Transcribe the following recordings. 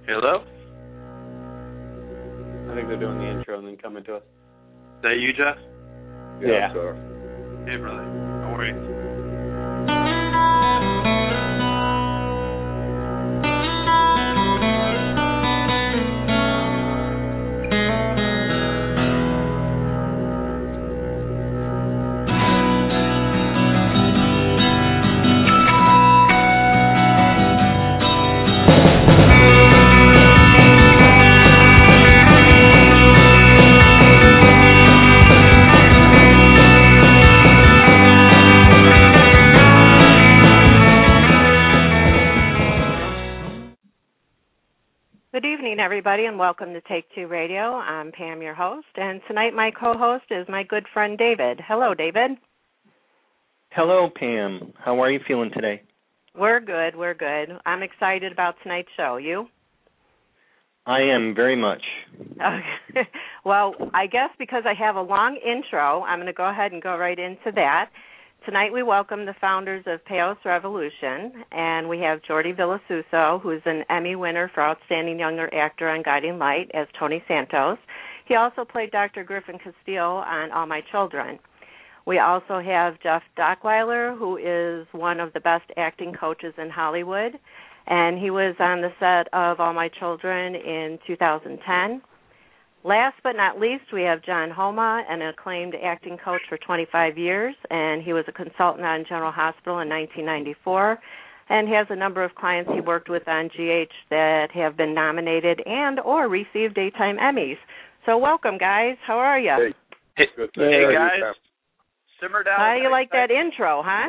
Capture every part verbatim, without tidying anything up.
Hello? I think they're doing the intro and then coming to us. Is that you, Jeff? Yeah. yeah. So. Hey, brother. No worries. Everybody, and welcome to Take Two Radio. I'm Pam, your host, and tonight my co-host is my good friend David. Hello, David. Hello, Pam. How are you feeling today? We're good, we're good. I'm excited about tonight's show. You? I am very much. Okay. Well, I guess because I have a long intro, I'm going to go ahead and go right into that. Tonight we welcome the founders of Payos Revolution, and we have Jordi Villasuso, who's an Emmy winner for Outstanding Younger Actor on Guiding Light as Tony Santos. He also played Doctor Griffin Castillo on All My Children. We also have Jeff Dockweiler, who is one of the best acting coaches in Hollywood, and he was on the set of All My Children in two thousand ten. Last but not least, we have John Homa, an acclaimed acting coach for twenty-five years, and he was a consultant on General Hospital in nineteen ninety-four, and has a number of clients he worked with on G H that have been nominated and or received daytime Emmys. So welcome, guys. How are you? Hey, hey, Good hey, hey guys. Simmer down. How do you like that intro, huh?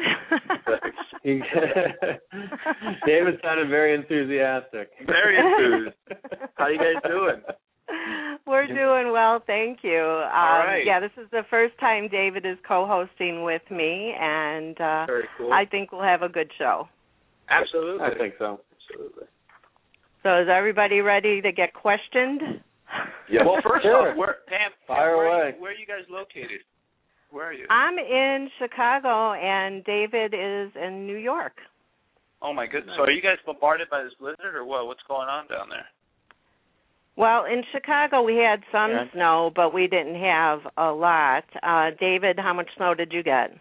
David sounded very enthusiastic. Very enthused. How you guys doing? We're doing well, thank you. Um, All right. Yeah, this is the first time David is co-hosting with me, and uh, Very cool. I think we'll have a good show. Absolutely. I think so. Absolutely. So is everybody ready to get questioned? Yeah. Well, first Sure. off, where, Pam, Fire where, away. Are you, where are you guys located? Where are you? I'm in Chicago, and David is in New York. Oh, my goodness. So are you guys bombarded by this blizzard or what? What's going on down there? Well, in Chicago we had some Yeah. snow, but we didn't have a lot. Uh, David, how much snow did you get?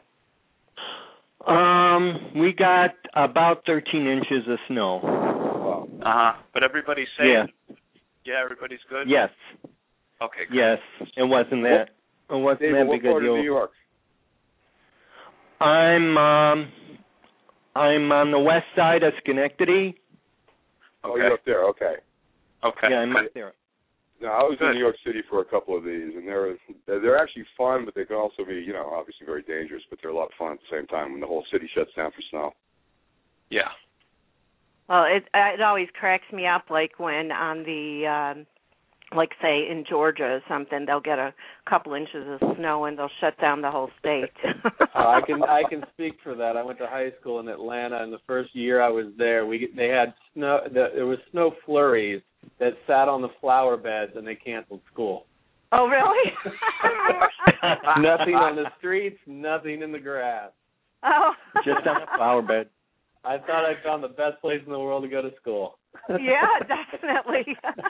Um, we got about thirteen inches of snow. Wow. Uh-huh. But everybody's safe? Yeah. Yeah, everybody's good? Yes. Okay, good. Yes. It wasn't that. It wasn't David, that what big a part of deal. New York? I'm um, I'm on the west side of Schenectady. Oh, Okay. you're up there. Okay. Okay. Yeah, I'm up there. No, I was Good. in New York City for a couple of these, and they're they're actually fun, but they can also be, you know, obviously very dangerous. But they're a lot of fun at the same time when the whole city shuts down for snow. Yeah. Well, it it always cracks me up, like when on the, um, like say in Georgia or something, they'll get a couple inches of snow and they'll shut down the whole state. Uh, I can I can speak for that. I went to high school in Atlanta, and the first year I was there, we they had snow. The, there was snow flurries that sat on the flower beds, and they canceled school. Oh, really? Nothing on the streets, nothing in the grass. Oh. Just on a flower bed. I thought I found the best place in the world to go to school. Yeah, definitely.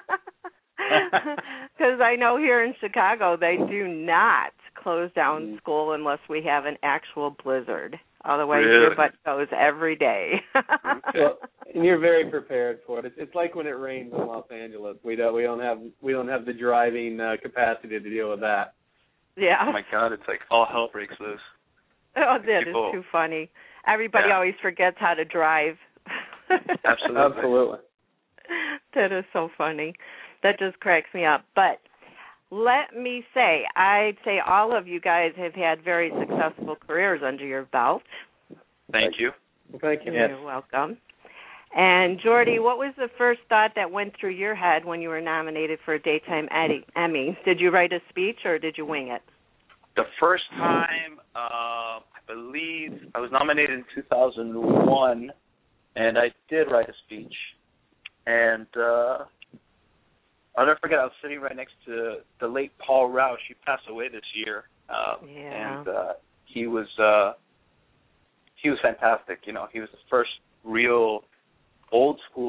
Because I know here in Chicago they do not close down Mm. school unless we have an actual blizzard. Otherwise, Really? your butt goes every day. Well, and you're very prepared for it. It's, it's like when it rains in Los Angeles. We don't we don't have we don't have the driving uh, capacity to deal with that. Yeah. Oh, my God. It's like all hell breaks loose. Oh, that People- is too funny. Everybody Yeah. always forgets how to drive. Absolutely. Absolutely. That is so funny. That just cracks me up. But let me say, I'd say all of you guys have had very successful careers under your belt. Thank you. Thank you. Yes. You're welcome. And Jordi, what was the first thought that went through your head when you were nominated for a Daytime Emmy? Did you write a speech or did you wing it? The first time, uh, I believe, I was nominated in two thousand one, and I did write a speech. And uh, I'll never forget, I was sitting right next to the late Paul Rausch. He passed away this year. Um, Yeah. And uh, he was uh, he was fantastic. You know, he was the first real old school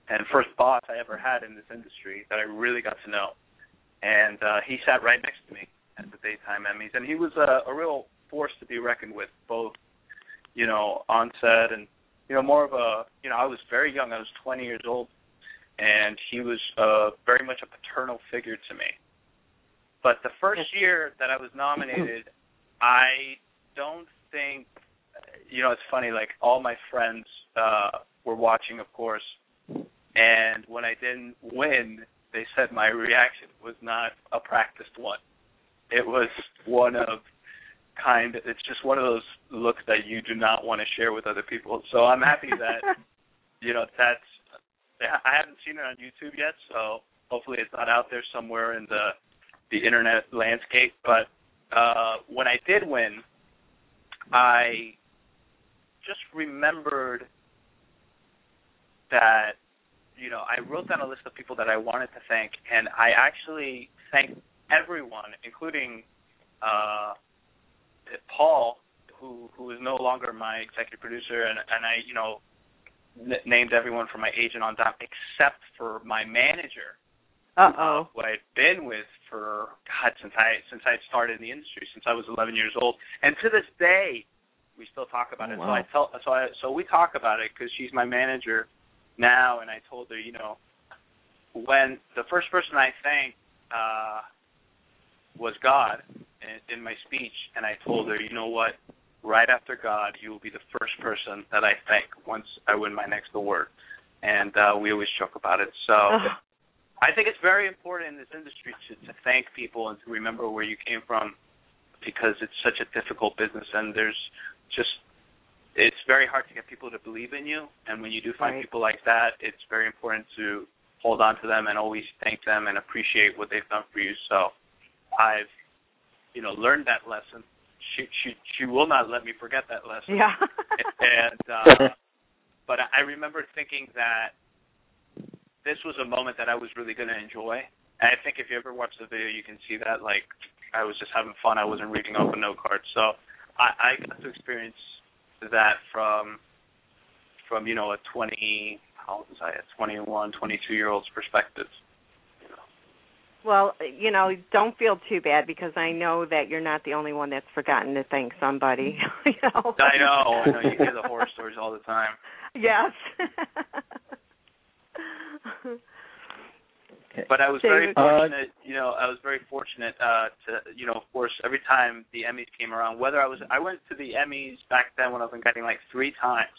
and first boss I ever had in this industry that I really got to know. And uh, he sat right next to me at the Daytime Emmys, and he was a, a real force to be reckoned with, both, you know, on set and, you know, more of a, you know, I was very young. I was twenty years old, and he was uh, very much a paternal figure to me. But the first year that I was nominated, I don't think, you know, it's funny, like all my friends uh, were watching, of course, and when I didn't win, they said my reaction was not a practiced one. It was one of kind of, it's just one of those looks that you do not want to share with other people. So I'm happy that, you know, that's, I haven't seen it on YouTube yet, so hopefully it's not out there somewhere in the the internet landscape. But uh, when I did win, I just remembered that, you know, I wrote down a list of people that I wanted to thank, and I actually thanked everyone, including uh, Paul, who who is no longer my executive producer, and, and I, you know, n- named everyone from my agent on down, except for my manager. Uh-oh. Uh, who I'd been with for, God, since I since I started in the industry, since I was eleven years old. And to this day, we still talk about oh, it. Wow. So I tell, so I, so we talk about it because she's my manager now, and I told her, you know, when the first person I thanked uh, was God in, in my speech, and I told her, you know what, right after God, you will be the first person that I thank once I win my next award. And uh, we always joke about it. So I think it's very important in this industry to, to thank people and to remember where you came from, because it's such a difficult business, and there's just, it's very hard to get people to believe in you. And when you do find Right. people like that, it's very important to hold on to them and always thank them and appreciate what they've done for you. So I've, you know, learned that lesson. She she she will not let me forget that lesson. Yeah. and uh, but I remember thinking that this was a moment that I was really going to enjoy. And I think if you ever watch the video, you can see that, like, I was just having fun. I wasn't reading off a note card. So I, I got to experience that from, from you know, a twenty, how old was I, a twenty-one, twenty-two-year-old's perspective. Well, you know, don't feel too bad, because I know that you're not the only one that's forgotten to thank somebody. you know? I know. I know. You hear the horror stories all the time. Yes. But I was very David, fortunate, you know, I was very fortunate uh, to, you know, of course, every time the Emmys came around, whether I was, I went to the Emmys back then when I was in Guiding like three times,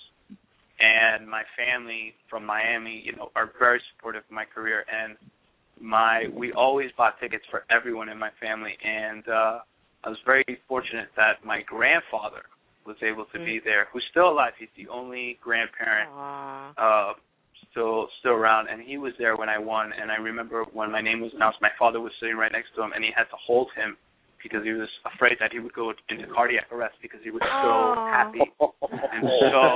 and my family from Miami, you know, are very supportive of my career, and my, we always bought tickets for everyone in my family, and uh, I was very fortunate that my grandfather was able to be there, who's still alive. He's the only grandparent uh, still still around, and he was there when I won. And I remember when my name was announced, my father was sitting right next to him, and he had to hold him because he was afraid that he would go into cardiac arrest because he was so Aww. happy and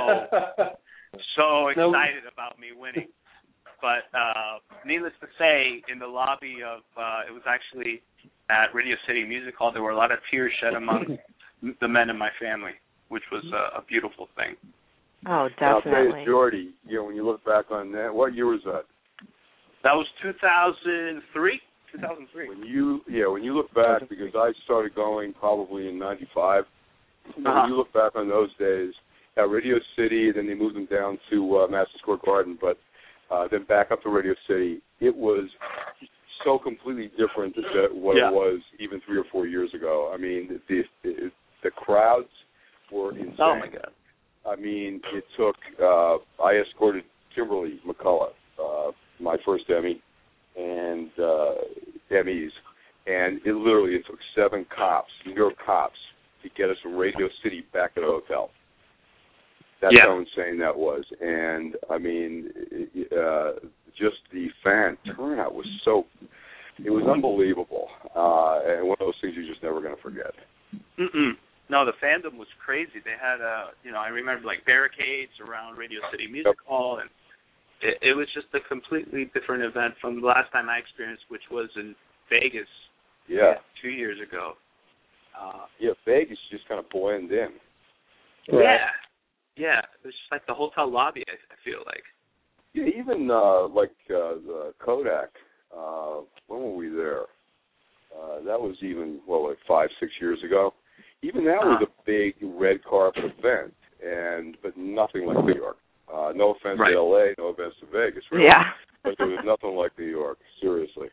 so so excited about me winning. But uh, needless to say, in the lobby of, uh, it was actually at Radio City Music Hall, there were a lot of tears shed among the men in my family, which was a, a beautiful thing. Oh, I'll tell definitely. you, Jordy, you know, when you look back on that, what year was that? That was two thousand three. two thousand three. When you, yeah, when you look back, because I started going probably in ninety-five. Uh-huh. When you look back on those days at Radio City, then they moved them down to uh, Madison Square Garden, but uh, then back up to Radio City. It was so completely different than what Yeah. it was even three or four years ago. I mean, the the, the crowds were insane. Oh my God. I mean, it took, uh, I escorted Kimberly McCullough, uh, my first Emmy, and uh, Emmys, and it literally, it took seven cops, New York cops, to get us from Radio City back to the hotel. That's Yeah. how insane that was. And, I mean, uh, just the fan turnout was so, it was unbelievable. Uh, and one of those things you're just never going to forget. Mm-mm. No, the fandom was crazy. They had, uh, you know, I remember like barricades around Radio City Music Yep. Hall, and it, it was just a completely different event from the last time I experienced, which was in Vegas. Yeah. Two years ago. Uh, Yeah, Vegas just kind of blend in. Yeah, yeah. It was just like the hotel lobby. I, I feel like. Yeah, even uh, like uh, the Kodak. Uh, when were we there? Uh, that was even well, like five, six years ago. Even that was a big red carpet event, and but nothing like New York. Uh, no offense right. to L A, no offense to Vegas, really. Yeah. But there was nothing like New York. Seriously.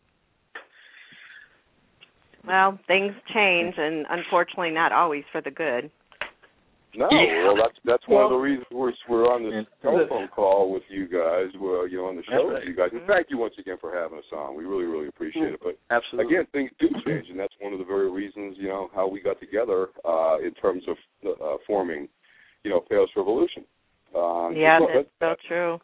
Well, things change, and unfortunately, not always for the good. No, Yeah. well, that's that's one well, of the reasons we're we're on this telephone call with you guys. We're you know on the show right. with you guys. And thank you once again for having us on. We really really appreciate it. But Absolutely. again, things do change, and that's one of the very reasons you know how we got together uh, in terms of uh, forming, you know, Payos Revolution. Uh, Yeah, so, that's so true.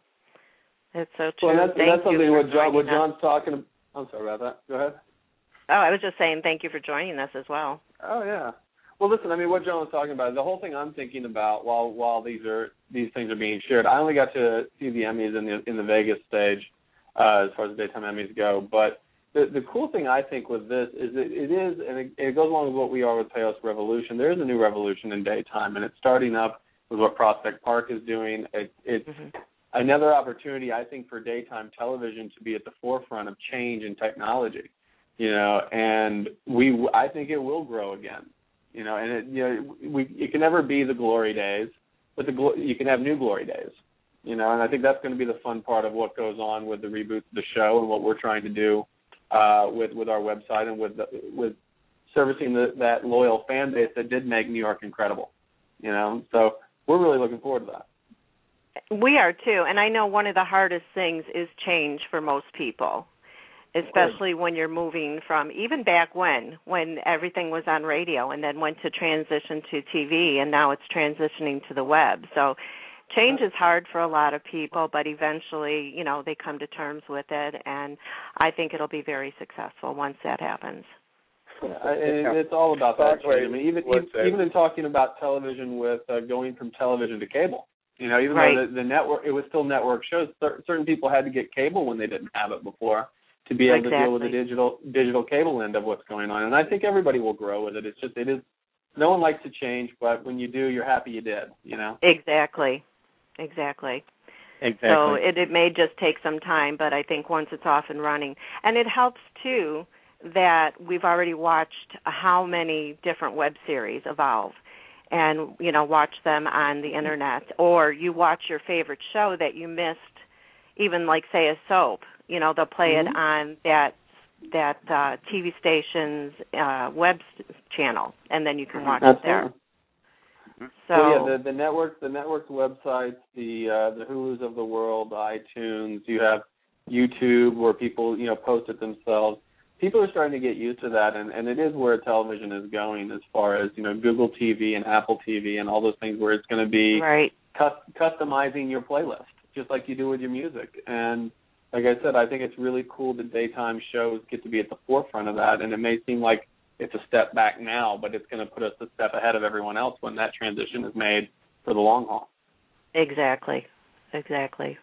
It's so true. Well, that's, thank that's something you what for John what joining us. John's talking about. I'm sorry about that. Go ahead. Oh, I was just saying thank you for joining us as well. Oh yeah. Well, listen. I mean, what John was talking about, the whole thing I'm thinking about while while these are these things are being shared. I only got to see the Emmys in the in the Vegas stage, uh, as far as the daytime Emmys go. But the the cool thing I think with this is that it is, and it, it goes along with what we are with Payos Revolution. There is a new revolution in daytime, and it's starting up with what Prospect Park is doing. It, it's mm-hmm. another opportunity, I think, for daytime television to be at the forefront of change and technology. You know, and we, I think it will grow again. You know, and it, you know, we, it can never be the glory days, but the you can have new glory days. You know, and I think that's going to be the fun part of what goes on with the reboot of the show and what we're trying to do uh, with with our website and with the, with servicing the, that loyal fan base that did make New York incredible. You know, so we're really looking forward to that. We are too, and I know one of the hardest things is change for most people. Especially when you're moving from, even back when, when everything was on radio and then went to transition to T V, and now it's transitioning to the web. So change is hard for a lot of people, but eventually, you know, they come to terms with it, and I think it'll be very successful once that happens. Yeah, and it's all about that change. I mean, even even, even in talking about television with uh, going from television to cable. You know, even right. though the, the network, it was still network shows, certain people had to get cable when they didn't have it before, to be able exactly. to deal with the digital digital cable end of what's going on. And I think everybody will grow with it. It's just, it is, no one likes to change, but when you do, you're happy you did, you know? Exactly. Exactly. Exactly. So it, it may just take some time, but I think once it's off and running. And it helps, too, that we've already watched how many different web series evolve and, you know, watch them on the Internet. Or you watch your favorite show that you missed, even like, say, a soap. You know, they'll play mm-hmm. it on that that uh, T V station's uh, web channel, and then you can watch Absolutely. it there. So well, yeah, the, the network, the network's websites, the uh, the Hulus of the world, iTunes. You have YouTube where people, you know, post it themselves. People are starting to get used to that, and, and it is where television is going as far as, you know, Google T V and Apple T V and all those things where it's going to be right. cu- customizing your playlist, just like you do with your music. And like I said, I think it's really cool that daytime shows get to be at the forefront of that, and it may seem like it's a step back now, but it's going to put us a step ahead of everyone else when that transition is made for the long haul. Exactly, exactly.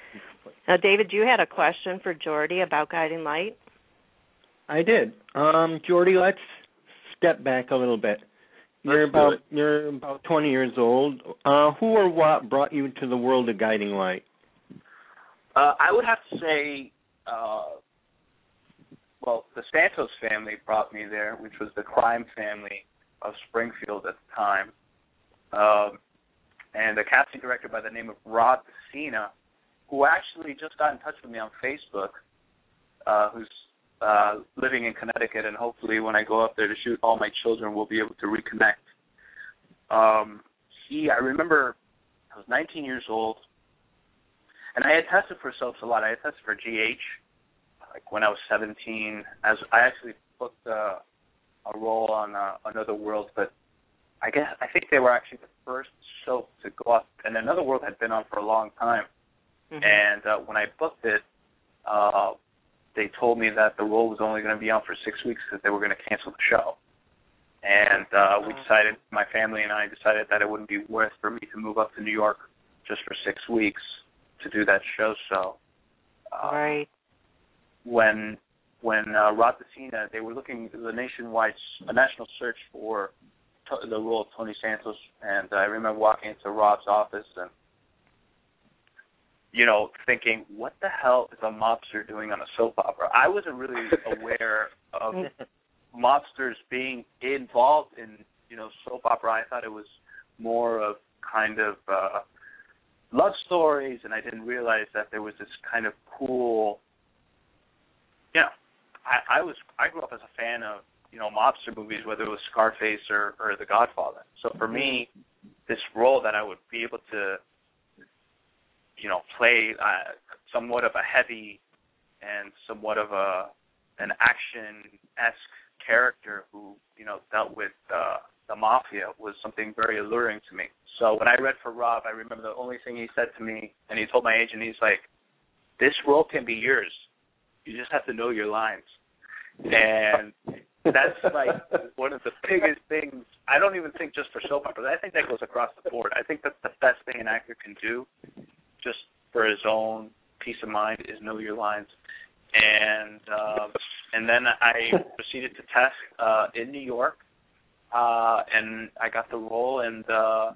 Now, David, you had a question for Jordy about Guiding Light? I did. Um, Jordy, let's step back a little bit. You're Let's about you're about twenty years old. Uh, who or what brought you to the world of Guiding Light? Uh, I would have to say, uh, well, the Santos family brought me there, which was the crime family of Springfield at the time. Um, and a casting director by the name of Rod Cena, who actually just got in touch with me on Facebook, uh, who's uh, living in Connecticut, and hopefully when I go up there to shoot All My Children, we'll be able to reconnect. Um, he, I remember I was nineteen years old, and I had tested for soaps a lot. I had tested for G H, like when I was seventeen. As I actually booked uh, a role on uh, Another World, but I guess I think they were actually the first soap to go up, and Another World had been on for a long time. Mm-hmm. And uh, when I booked it, uh, they told me that the role was only going to be on for six weeks because they were going to cancel the show. And uh, we decided, my family and I decided that it wouldn't be worth for me to move up to New York just for six weeks to do that show. So uh, right. when when uh, Rod Cena, they were looking at the nationwide, a national search for to, the role of Tony Santos, and I remember walking into Rod's office, and you know, thinking, what the hell is a mobster doing on a soap opera? I wasn't really aware of mobsters being involved in, you know, soap opera. I thought it was more of kind of uh, love stories, and I didn't realize that there was this kind of cool, you know, I, I was I grew up as a fan of, you know, mobster movies, whether it was Scarface or, or The Godfather. So for me, this role that I would be able to, you know, play uh, somewhat of a heavy and somewhat of a an action-esque character who, you know, dealt with uh, the mafia was something very alluring to me. So when I read for Rob, I remember the only thing he said to me, and he told my agent, he's like, this role can be yours. You just have to know your lines. And that's like one of the biggest things. I don't even think just for soap operas. I think that goes across the board. I think that's the best thing an actor can do, just for his own peace of mind, is know your lines. And uh, and then I proceeded to test uh, in New York, uh, and I got the role, and uh,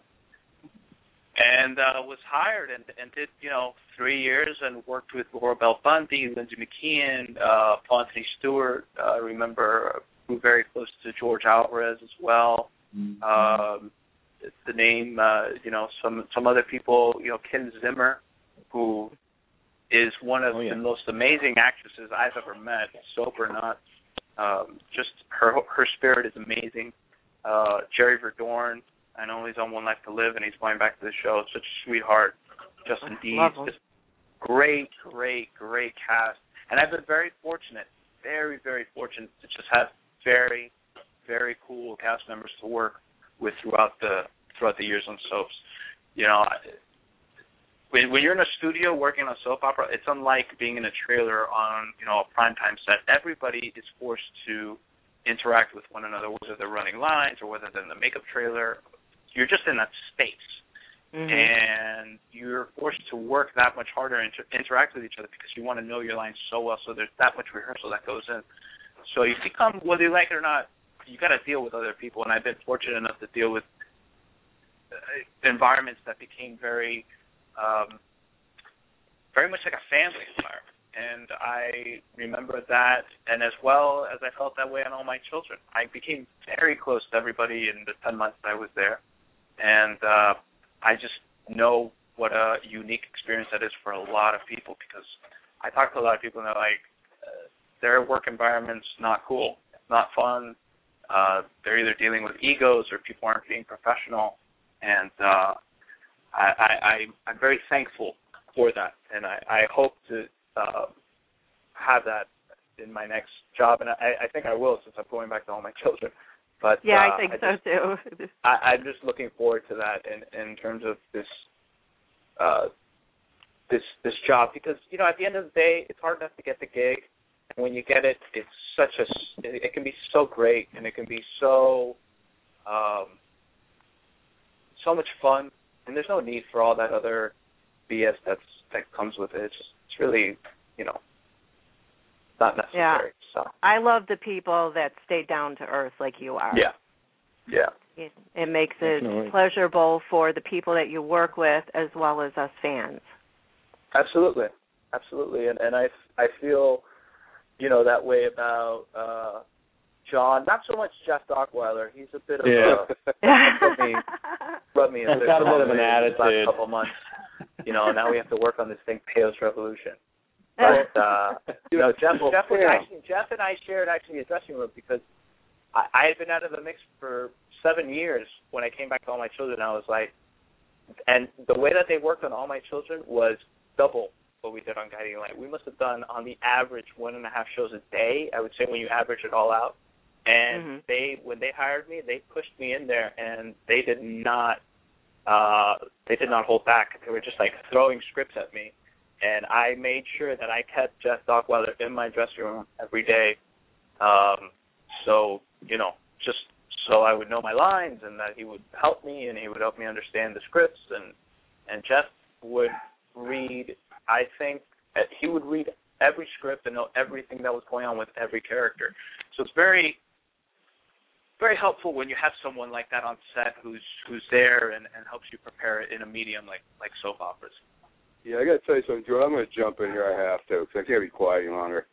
and uh, was hired, and, and did, you know, three years and worked with Laura Bell Bundy, Lindsay McKeon, uh, Paul Anthony Stewart. Uh, I remember grew very close to George Alvarez as well. Mm-hmm. Um, the name, uh, you know, some some other people, you know, Kim Zimmer, who is one of oh, yeah. the most amazing actresses I've ever met, soap or not. Um, just her her spirit is amazing. Uh, Jerry Verdorn, I know he's on One Life to Live, and he's going back to the show. Such a sweetheart. Justin Dees, just great, great, great cast. And I've been very fortunate, very, very fortunate to just have very, very cool cast members to work with throughout the throughout the years on soaps. You know, when when you're in a studio working on a soap opera, it's unlike being in a trailer on, you know, a primetime set. Everybody is forced to interact with one another, whether they're running lines or whether they're in the makeup trailer. You're just in that space. Mm-hmm. And you're forced to work that much harder and inter- interact with each other because you want to know your lines so well, so there's that much rehearsal that goes in. So you become, whether you like it or not, you got to deal with other people, and I've been fortunate enough to deal with environments that became very, um, very much like a family environment. And I remember that, and as well as I felt that way on All My Children. I became very close to everybody in the ten months that I was there. And uh, I just know what a unique experience that is for a lot of people, because I talk to a lot of people and they're like, uh, their work environment's not cool, it's not fun. Uh, they're either dealing with egos or people aren't being professional. And uh, I, I, I, I'm very thankful for that. And I, I hope to Uh, have that in my next job, and I, I think I will, since I'm going back to All My Children. But yeah, uh, I think I so just, too. I, I'm just looking forward to that in, in terms of this uh, this this job, because, you know, at the end of the day, it's hard enough to get the gig, and when you get it, it's such a it can be so great, and it can be so um, so much fun, and there's no need for all that other B S that's that comes with it. It's just, it's really, you know, not necessary. Yeah. So I love the people that stay down to earth like you are. Yeah. Yeah. It, it makes it Definitely. pleasurable for the people that you work with as well as us fans. Absolutely. Absolutely. And and I, I feel, you know, that way about uh, John. Not so much Jeff Dockweiler. He's a bit of yeah. a rub me, rub me a bit. Got a bit of an attitude. attitude. Last couple months. You know, now we have to work on this thing, Peos Revolution. But uh, you know, Jeff, Jeff, was actually, Jeff and I shared actually a dressing room, because I, I had been out of the mix for seven years when I came back to All My Children. I was like, and the way that they worked on All My Children was double what we did on Guiding Light. We must have done on the average one and a half shows a day, I would say, when you average it all out. And mm-hmm. they, when they hired me, they pushed me in there, and they did not. Uh, they did not hold back. They were just like throwing scripts at me, and I made sure that I kept Jeff Dockweiler in my dressing room every day. Um, so, you know, just so I would know my lines, and that he would help me, and he would help me understand the scripts. And and Jeff would read. I think he would read every script and know everything that was going on with every character. So it's very. Very helpful when you have someone like that on set who's who's there and, and helps you prepare it in a medium like, like soap operas. Yeah, I got to tell you something, Drew. I'm going to jump in here. I have to, because I can't be quiet any longer.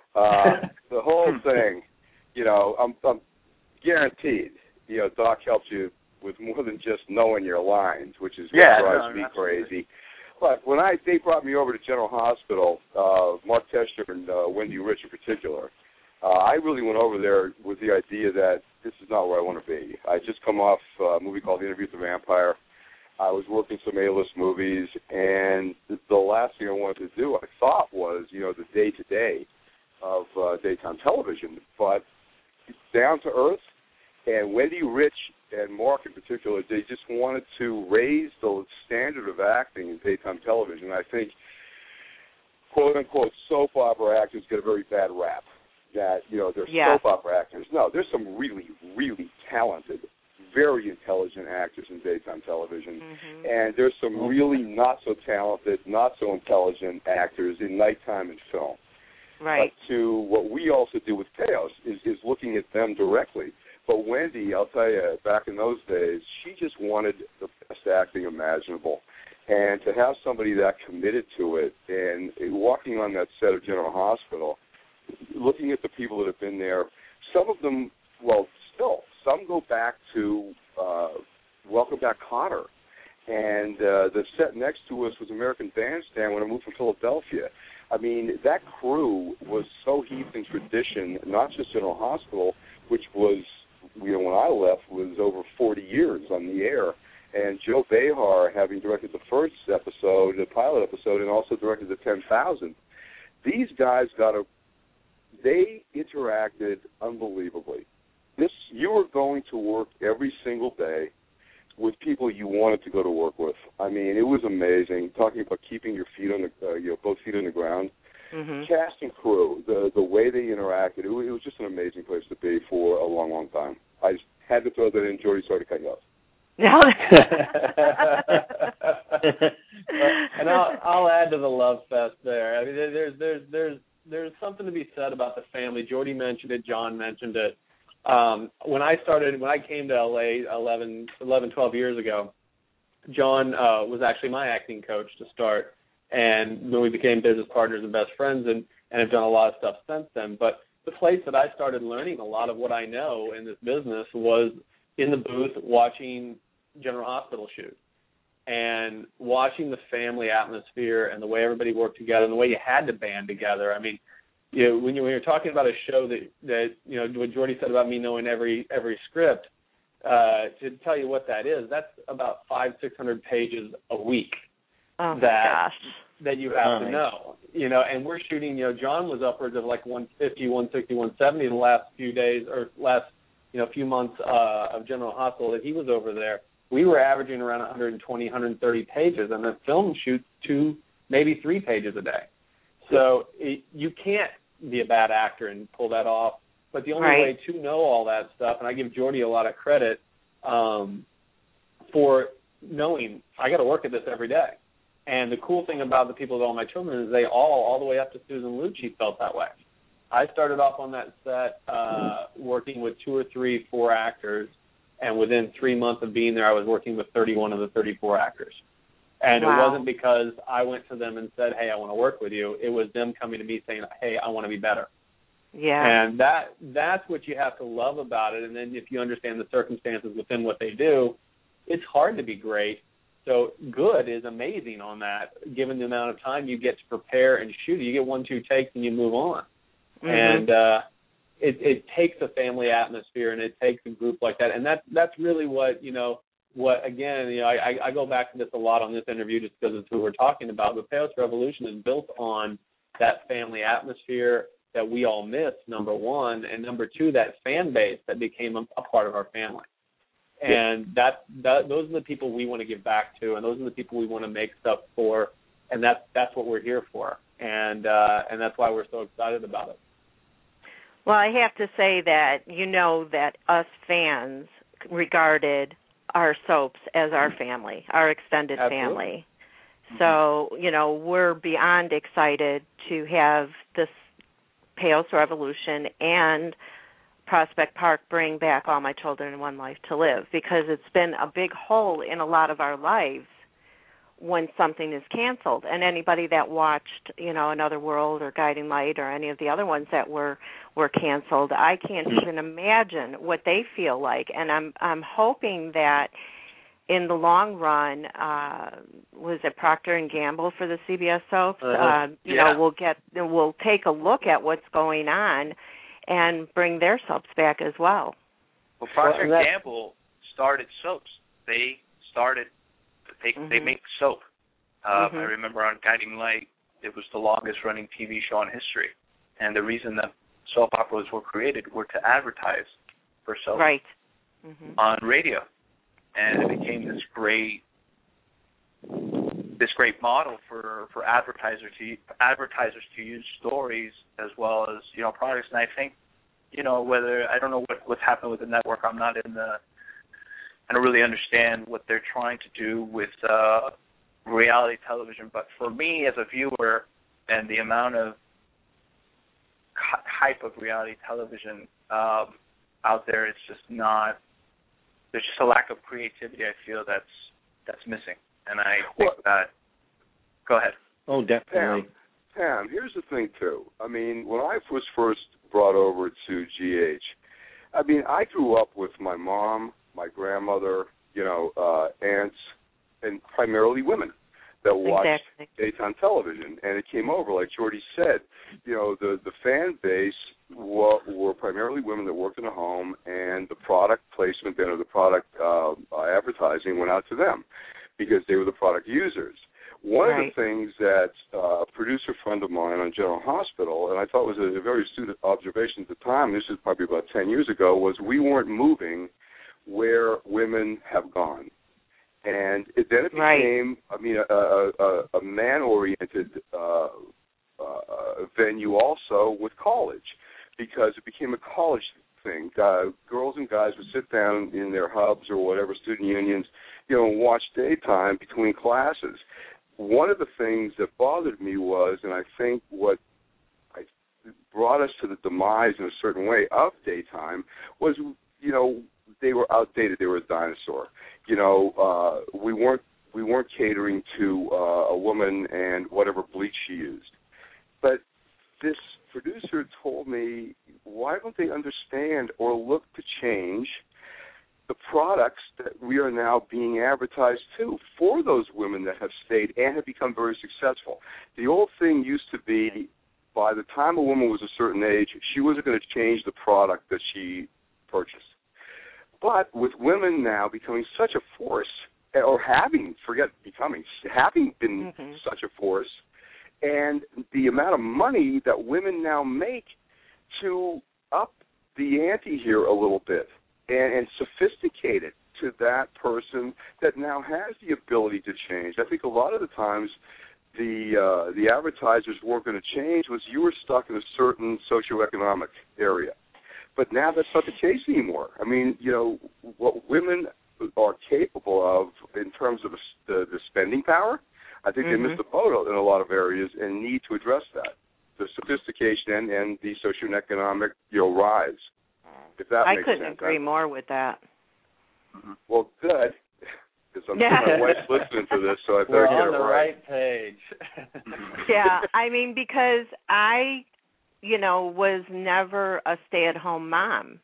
Uh, the whole thing, you know, I'm, I'm guaranteed, you know, Doc helps you with more than just knowing your lines, which is what yeah, drives no, me absolutely. crazy. But when I they brought me over to General Hospital, uh, Mark Tester and uh, Wendy Rich in particular, uh, I really went over there with the idea that this is not where I want to be. I just come off a movie called The Interview with the Vampire. I was working some A-list movies, and the last thing I wanted to do, I thought, was, you know, the day-to-day of uh, daytime television. But down to earth, and Wendy Rich and Mark in particular, they just wanted to raise the standard of acting in daytime television. I think, quote-unquote, soap opera actors get a very bad rap. That, you know, they're yeah. soap opera actors. No, there's some really, really talented, very intelligent actors in daytime television. Mm-hmm. And there's some really not so talented, not so intelligent actors in nighttime and film. Right. But to what we also do with Chaos is, is looking at them directly. But Wendy, I'll tell you, back in those days, she just wanted the best acting imaginable. And to have somebody that committed to it and walking on that set of General Hospital, looking at the people that have been there, some of them, well, still, some go back to uh, Welcome Back, Kotter. And uh, the set next to us was American Bandstand when I moved from Philadelphia. I mean, that crew was so heaped in tradition, not just General Hospital, which was, you know, when I left, was over forty years on the air. And Joe Behar, having directed the first episode, the pilot episode, and also directed the ten thousand, these guys got a, they interacted unbelievably. This, you were going to work every single day with people you wanted to go to work with. I mean, it was amazing. Talking about keeping your feet on the, uh, you know, both feet on the ground. Mm-hmm. Cast and crew, the the way they interacted, it was, it was just an amazing place to be for a long, long time. I just had to throw that in. Jordy, sorry to cut you off. No. And I'll, I'll add to the love fest there. I mean, there's there's there's there's something to be said about the family. Jordy mentioned it. John mentioned it. Um, when I started, when I came to L A eleven, eleven, twelve years ago, John uh, was actually my acting coach to start. And then we became business partners and best friends, and, and have done a lot of stuff since then. But the place that I started learning a lot of what I know in this business was in the booth watching General Hospital shoot and watching the family atmosphere and the way everybody worked together and the way you had to band together. I mean, you know, when, you, when you're talking about a show that, that, you know, what Jordy said about me knowing every every script, uh, to tell you what that is, that's about five, six hundred pages a week. Oh, my that, gosh. that you have Nice. to know, you know, and we're shooting, you know, John was upwards of like one fifty, one sixty, one seventy in the last few days or last, you know, few months uh, of General Hospital that he was over there. We were averaging around one twenty, one thirty pages, and the film shoots two, maybe three pages a day. So it, you can't be a bad actor and pull that off, but the only right. way to know all that stuff, and I give Jordy a lot of credit um, for knowing I got to work at this every day. And the cool thing about the people that all my children is they all, all the way up to Susan Lucci, felt that way. I started off on that set uh, working with two or three, four actors, and within three months of being there, I was working with thirty-one of the thirty-four actors. And wow. it wasn't because I went to them and said, hey, I want to work with you. It was them coming to me saying, hey, I want to be better. Yeah. And that that's what you have to love about it. And then if you understand the circumstances within what they do, it's hard to be great. So good is amazing on that, given the amount of time you get to prepare and shoot. You get one, two takes, and you move on. Mm-hmm. And uh, it, it takes a family atmosphere, and it takes a group like that. And that's that's really what, you know, what, again, you know, I, I go back to this a lot on this interview just because it's who we're talking about. But Payos Revolution is built on that family atmosphere that we all miss, number one, and number two, that fan base that became a, a part of our family. And that, that those are the people we want to give back to, and those are the people we want to make stuff for, and that's that's what we're here for, and uh, and that's why we're so excited about it. Well, I have to say that you know that us fans regarded our soaps as our family, our extended Absolutely. family. So, you know, we're beyond excited to have this Payos Revolution and Prospect Park bring back All My Children in One Life to Live, because it's been a big hole in a lot of our lives when something is canceled. And anybody that watched, you know, Another World or Guiding Light or any of the other ones that were were canceled, I can't even imagine what they feel like. And I'm I'm hoping that in the long run, uh, was it Procter and Gamble for the C B S soaps? Uh-huh. Uh, you yeah. know, we'll get we'll take a look at what's going on and bring their soaps back as well. Well, Procter Well, and Gamble started soaps. They started. They mm-hmm. they make soap. Um, mm-hmm. I remember on Guiding Light, it was the longest running T V show in history, and the reason that soap operas were created were to advertise for soap right. mm-hmm. on radio. And it became this great, this great model for, for advertisers to advertisers to use stories as well as, you know, products. And I think, you know, whether I don't know what, what's happened with the network. I'm not in the. I don't really understand what they're trying to do with uh, reality television. But for me, as a viewer, and the amount of hype of reality television um, out there, it's just not. There's just a lack of creativity, I feel, that's that's missing. And I think well, that... Go ahead. Oh, definitely. Pam, Pam, here's the thing, too. I mean, when I was first brought over to G H, I mean, I grew up with my mom, my grandmother, you know, uh, aunts, and primarily women that watched exactly. daytime television. And it came over, like Jordy said, you know, the, the fan base were, were primarily women that worked in the home, and the product placement then, or the product uh, uh, advertising went out to them because they were the product users. One right. of the things that uh, a producer friend of mine on General Hospital, and I thought was a, a very astute observation at the time, this is probably about ten years ago, was we weren't moving where women have gone. And it, then it became, right. I mean, a, a, a man-oriented uh, uh, venue also with college, because it became a college thing. Uh, girls and guys would sit down in their hubs or whatever, student unions, you know, and watch daytime between classes. One of the things that bothered me was, and I think what I, brought us to the demise in a certain way of daytime was, you know, they were outdated. They were a dinosaur. You know, uh, we weren't we weren't catering to uh, a woman and whatever bleach she used. But this producer told me, why don't they understand or look to change the products that we are now being advertised to for those women that have stayed and have become very successful? The old thing used to be, by the time a woman was a certain age, she wasn't going to change the product that she purchased. But with women now becoming such a force, or having, forget becoming, having been mm-hmm. such a force, and the amount of money that women now make to up the ante here a little bit and, and sophisticate it to that person that now has the ability to change. I think a lot of the times the uh, the advertisers weren't going to change was you were stuck in a certain socioeconomic area. But now that's not the case anymore. I mean, you know, what women are capable of in terms of the, the spending power, I think mm-hmm. they missed the boat in a lot of areas and need to address that, the sophistication and, and the socioeconomic, you know, rise. If that I makes couldn't sense. agree more with that. Mm-hmm. Well, good, because I'm yeah. sure my wife's listening to this, so I better We're get on it the right. right page. Yeah, I mean, because I, you know, was never a stay-at-home mom.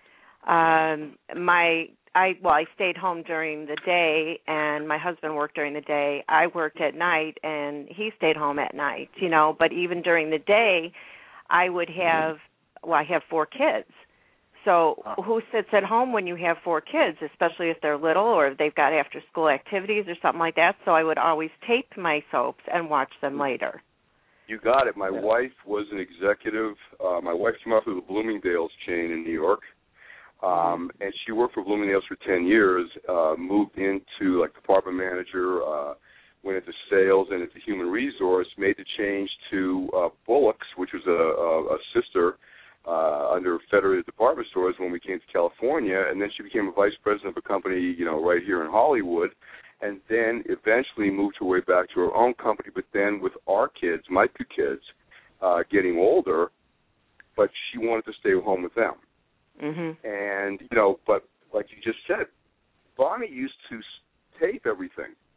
Um, my I well, I stayed home during the day, and my husband worked during the day. I worked at night, and he stayed home at night. You know, but even during the day, I would have well, I have four kids. So who sits at home when you have four kids, especially if they're little or if they've got after-school activities or something like that? So I would always tape my soaps and watch them later. You got it. My yeah. wife was an executive. Uh, my wife came out through the Bloomingdale's chain in New York, um, and she worked for Bloomingdale's for ten years, uh, moved into, like, department manager, uh, went into sales and into human resource, made the change to uh, Bullock's, which was a, a, a sister uh, under Federated Department Stores when we came to California, and then she became a vice president of a company, you know, right here in Hollywood, and then eventually moved her way back to her own company, but then with our kids, my two kids, uh, getting older, but she wanted to stay home with them. Mm-hmm. And, you know, but like you just said, Bonnie used to tape everything.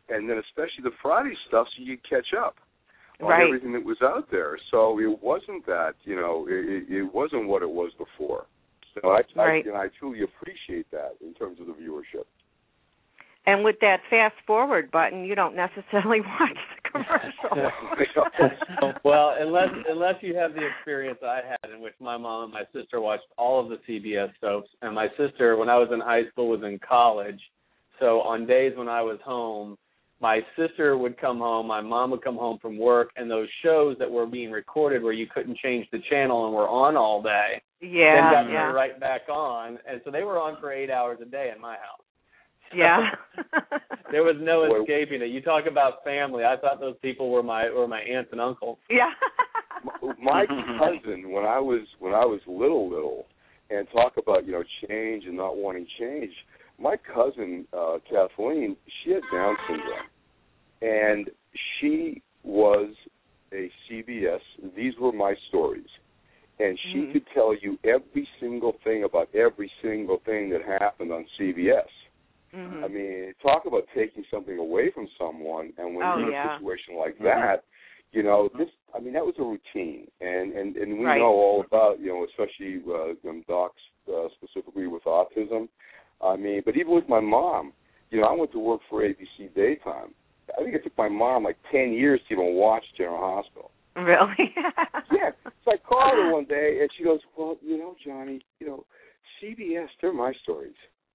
and then especially the Friday stuff, so you catch up on right. everything that was out there. So it wasn't that, you know, it, it wasn't what it was before. So I, right. I, and I truly appreciate that in terms of the viewership. And with that fast forward button, you don't necessarily watch the commercial. Well, unless unless you have the experience I had, in which my mom and my sister watched all of the C B S soaps, and my sister, when I was in high school, was in college. So on days when I was home, my sister would come home, my mom would come home from work, and those shows that were being recorded where you couldn't change the channel and were on all day, yeah, then got yeah. turned right back on. And so they were on for eight hours a day in my house. So yeah. there was no escaping it. You talk about family. I thought those people were my were my aunts and uncles. Yeah. My cousin, when I was when I was little, little, and talk about, you know, change and not wanting change, my cousin, uh, Kathleen, she had Down syndrome, and she was a C B S. These were my stories. And she mm. could tell you every single thing about every single thing that happened on C B S. Mm-hmm. I mean, talk about taking something away from someone, and when oh, you're in yeah. a situation like mm-hmm. that, you know, this, I mean, that was a routine. And, and, and we right. know all about, you know, especially uh, um, docs uh, specifically with autism. I mean, but even with my mom, you know, I went to work for A B C Daytime. I think it took my mom like ten years to even watch General Hospital. Really? Yeah. So I called her one day, and she goes, well, you know, Johnny, you know, C B S, they're my stories.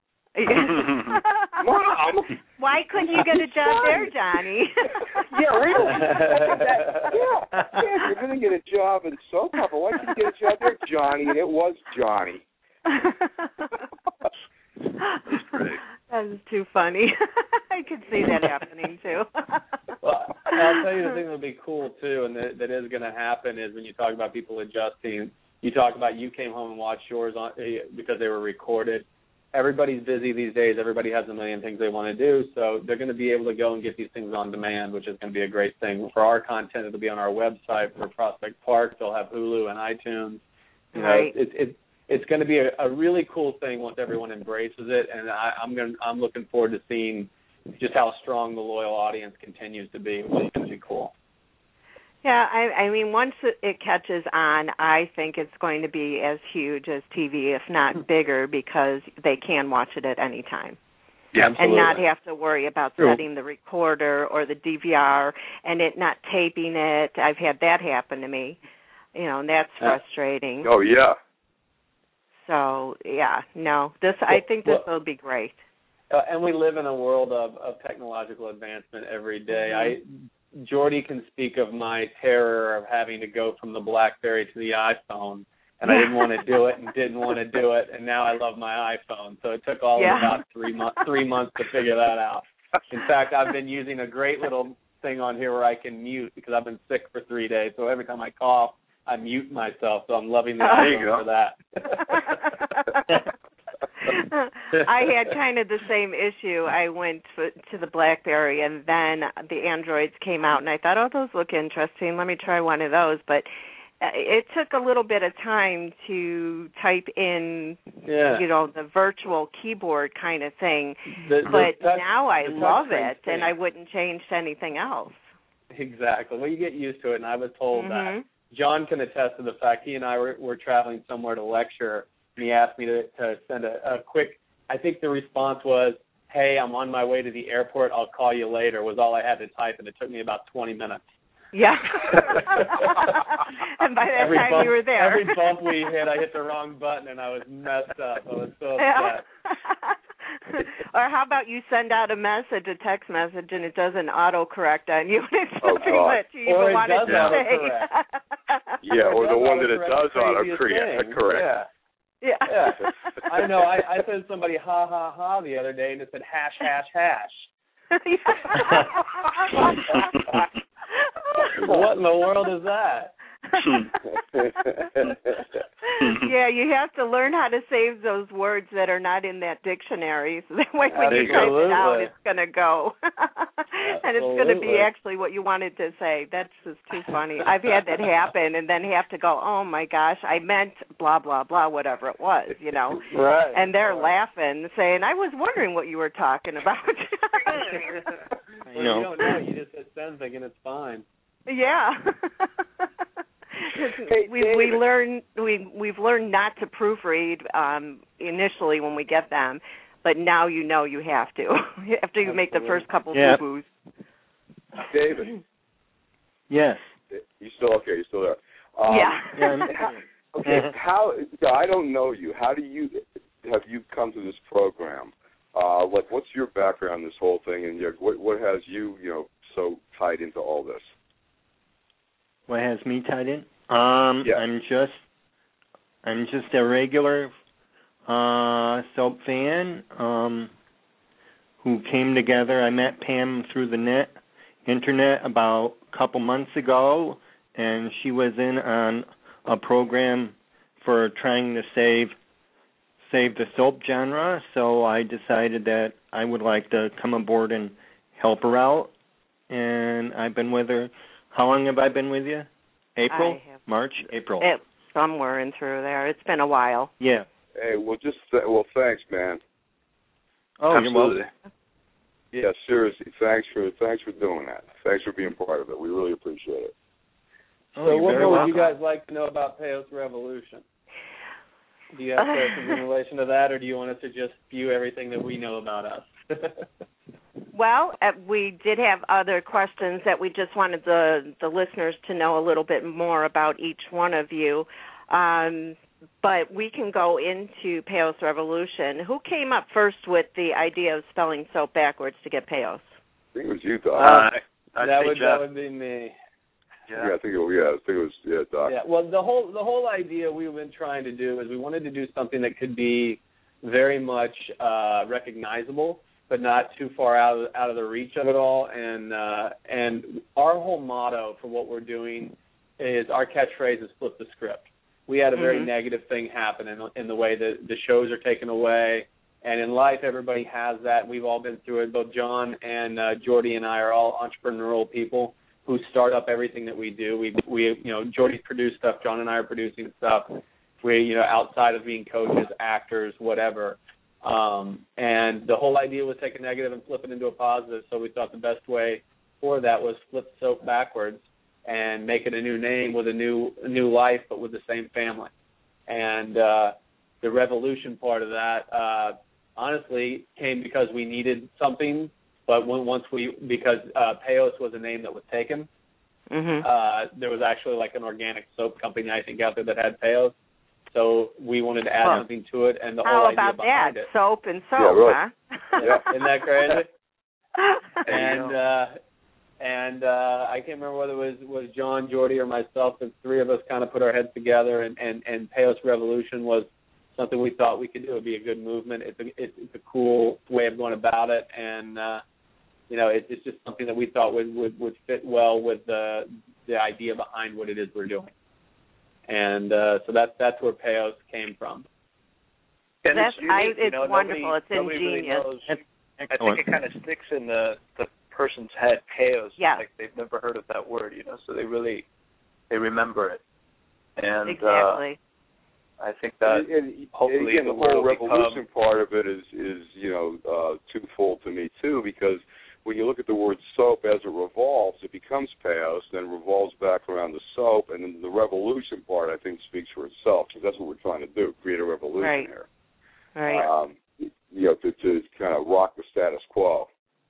Mom! Why couldn't you get a job there, Johnny? Yeah, really? That, yeah, yeah, you're going to get a job in soap opera. Why couldn't you get a job there, Johnny? And it was Johnny. That's great. That is too funny. I could see that happening, too. Well, I'll tell you the thing that would be cool, too, and that, that is going to happen is when you talk about people adjusting, you talk about you came home and watched yours on, because they were recorded. Everybody's busy these days. Everybody has a million things they want to do, so they're going to be able to go and get these things on demand, which is going to be a great thing. For our content, it'll be on our website. For Prospect Park, they'll have Hulu and iTunes. You know, right. It's it, it's going to be a, a really cool thing once everyone embraces it, and I, I'm going I'm looking forward to seeing just how strong the loyal audience continues to be, which is going to be cool. Yeah, I, I mean, once it catches on, I think it's going to be as huge as T V, if not bigger, because they can watch it at any time. Yeah, absolutely. And not have to worry about True. setting the recorder or the D V R and it not taping it. I've had that happen to me, you know, and that's frustrating. Oh, yeah. So, yeah, no, this well, I think this well, will be great. Uh, and we live in a world of, of technological advancement every day. Mm-hmm. I Jordy can speak of my terror of having to go from the BlackBerry to the iPhone, and I didn't want to do it and didn't want to do it, and now I love my iPhone. So it took all yeah. of about three, mo- three months to figure that out. In fact, I've been using a great little thing on here where I can mute because I've been sick for three days. So every time I cough, I mute myself. So I'm loving the iPhone for that. I had kind of the same issue. I went to the BlackBerry, and then the Androids came out, and I thought, oh, those look interesting. Let me try one of those. But it took a little bit of time to type in, yeah. you know, the virtual keyboard kind of thing. The, the but touch, now I love it, thing. and I wouldn't change to anything else. Exactly. Well, you get used to it, and I was told mm-hmm. that. John can attest to the fact he and I were, were traveling somewhere to lecture, and he asked me to, to send a, a quick, I think the response was, hey, I'm on my way to the airport, I'll call you later, was all I had to type, and it took me about twenty minutes. Yeah. And by that every time bump, you were there. Every bump we hit, I hit the wrong button, and I was messed up. I was so upset. Yeah. Or how about you send out a message, a text message, and it doesn't autocorrect on you, and it's oh, something God. that you even or it wanted does to autocorrect. say. Yeah, or, or the one that it does autocorrect. Correct. Yeah. Yeah. yeah. I know. I, I sent somebody ha ha ha the other day, and it said hash hash hash. What in the world is that? Yeah, you have to learn how to save those words that are not in that dictionary, so that way when Absolutely. you type it out, it's going to go. And it's going to be Absolutely. actually what you wanted to say. That's just too funny. I've had that happen and then have to go, oh, my gosh, I meant blah, blah, blah, whatever it was, you know. Right. And they're right. laughing, saying, I was wondering what you were talking about. I Well, know. you don't know. You just hit send thinking it's fine. Yeah. Hey, we David. we learn we we've learned not to proofread um, initially when we get them, but now you know you have to after you make the first couple Yeah. boo-boos. David, Yes. you still okay? You still there? Um, Yeah. Yeah, I'm- Okay, how? I don't know you. How do you have you come to this program? Uh, like, what's your background in this whole thing, and your, what what has you, you know, so tied into all this? What has me tied in? Um, Yeah. I'm just, I'm just a regular uh, soap fan um, who came together. I met Pam through the net, internet about a couple months ago, and she was in on a program for trying to save save the soap genre. So I decided that I would like to come aboard and help her out. And I've been with her. How long have I been with you? April? I have- March? April. It, somewhere in through there. It's been a while. Yeah. Hey, well, just th- well, thanks, man. Oh, Absolutely. you're welcome. Yeah, seriously, thanks for thanks for doing that. Thanks for being part of it. We really appreciate it. Oh, so you're what very more would you welcome. guys like to know about Payos Revolution? Do you have questions in relation to that, or do you want us to just spew everything that we know about us? Well, uh, we did have other questions that we just wanted the the listeners to know a little bit more about each one of you. Um, but we can go into Payos Revolution. Who came up first with the idea of spelling soap backwards to get Payos? I think it was you, Doc. Uh, I'd that say would Jeff. that would be me. yeah. I think it was, yeah, I think it was yeah, Doc. Yeah. Well, the whole the whole idea we've been trying to do is we wanted to do something that could be very much uh, recognizable, but not too far out of out of the reach of it all. And uh, and our whole motto for what we're doing is our catchphrase is flip the script. We had a very Mm-hmm. negative thing happen in, in the way that the shows are taken away. And in life, everybody has that. We've all been through it. Both John and uh, Jordy and I are all entrepreneurial people who start up everything that we do. We, we, you know, Jordy's produced stuff. John and I are producing stuff. We, you know, outside of being coaches, actors, whatever. Um, and the whole idea was take a negative and flip it into a positive. So we thought the best way for that was flip soap backwards and make it a new name with a new a new life, but with the same family. And uh, the revolution part of that, uh, honestly, came because we needed something. But when, once we, because uh, Payos was a name that was taken, Mm-hmm. uh, there was actually like an organic soap company, I think, out there that had Payos. So we wanted to add Huh. something to it, and the How whole about idea behind that? it. Soap and soap, Yeah, really. huh? Yeah. Isn't that crazy? There you and go. uh, and uh, I can't remember whether it was, was John, Jordy, or myself. The three of us kind of put our heads together, and, and, and Payos Revolution was something we thought we could do. It'd be a good movement. It's a it's, it's a cool way of going about it, and uh, you know, it, it's just something that we thought would, would, would fit well with the the idea behind what it is we're doing. And uh, so that's that's where Payos came from. And That's- it's unique, I- you it's know, wonderful. Nobody, It's nobody really ingenious. knows. I think Excellent. it kind of sticks in the the person's head. Payos. Yeah. Like they've never heard of that word, you know, so they really they remember it. And Exactly. uh, I think that and, and, hopefully and again, the the word whole will revolution become- part of it is, is you know, uh, twofold to me, too, because when you look at the word soap as it revolves, it becomes Payos, then revolves back around the soap, and then the revolution part, I think, speaks for itself, because that's what we're trying to do, create a revolution Right. here. Right. Um, you know, to, to kind of rock the status quo.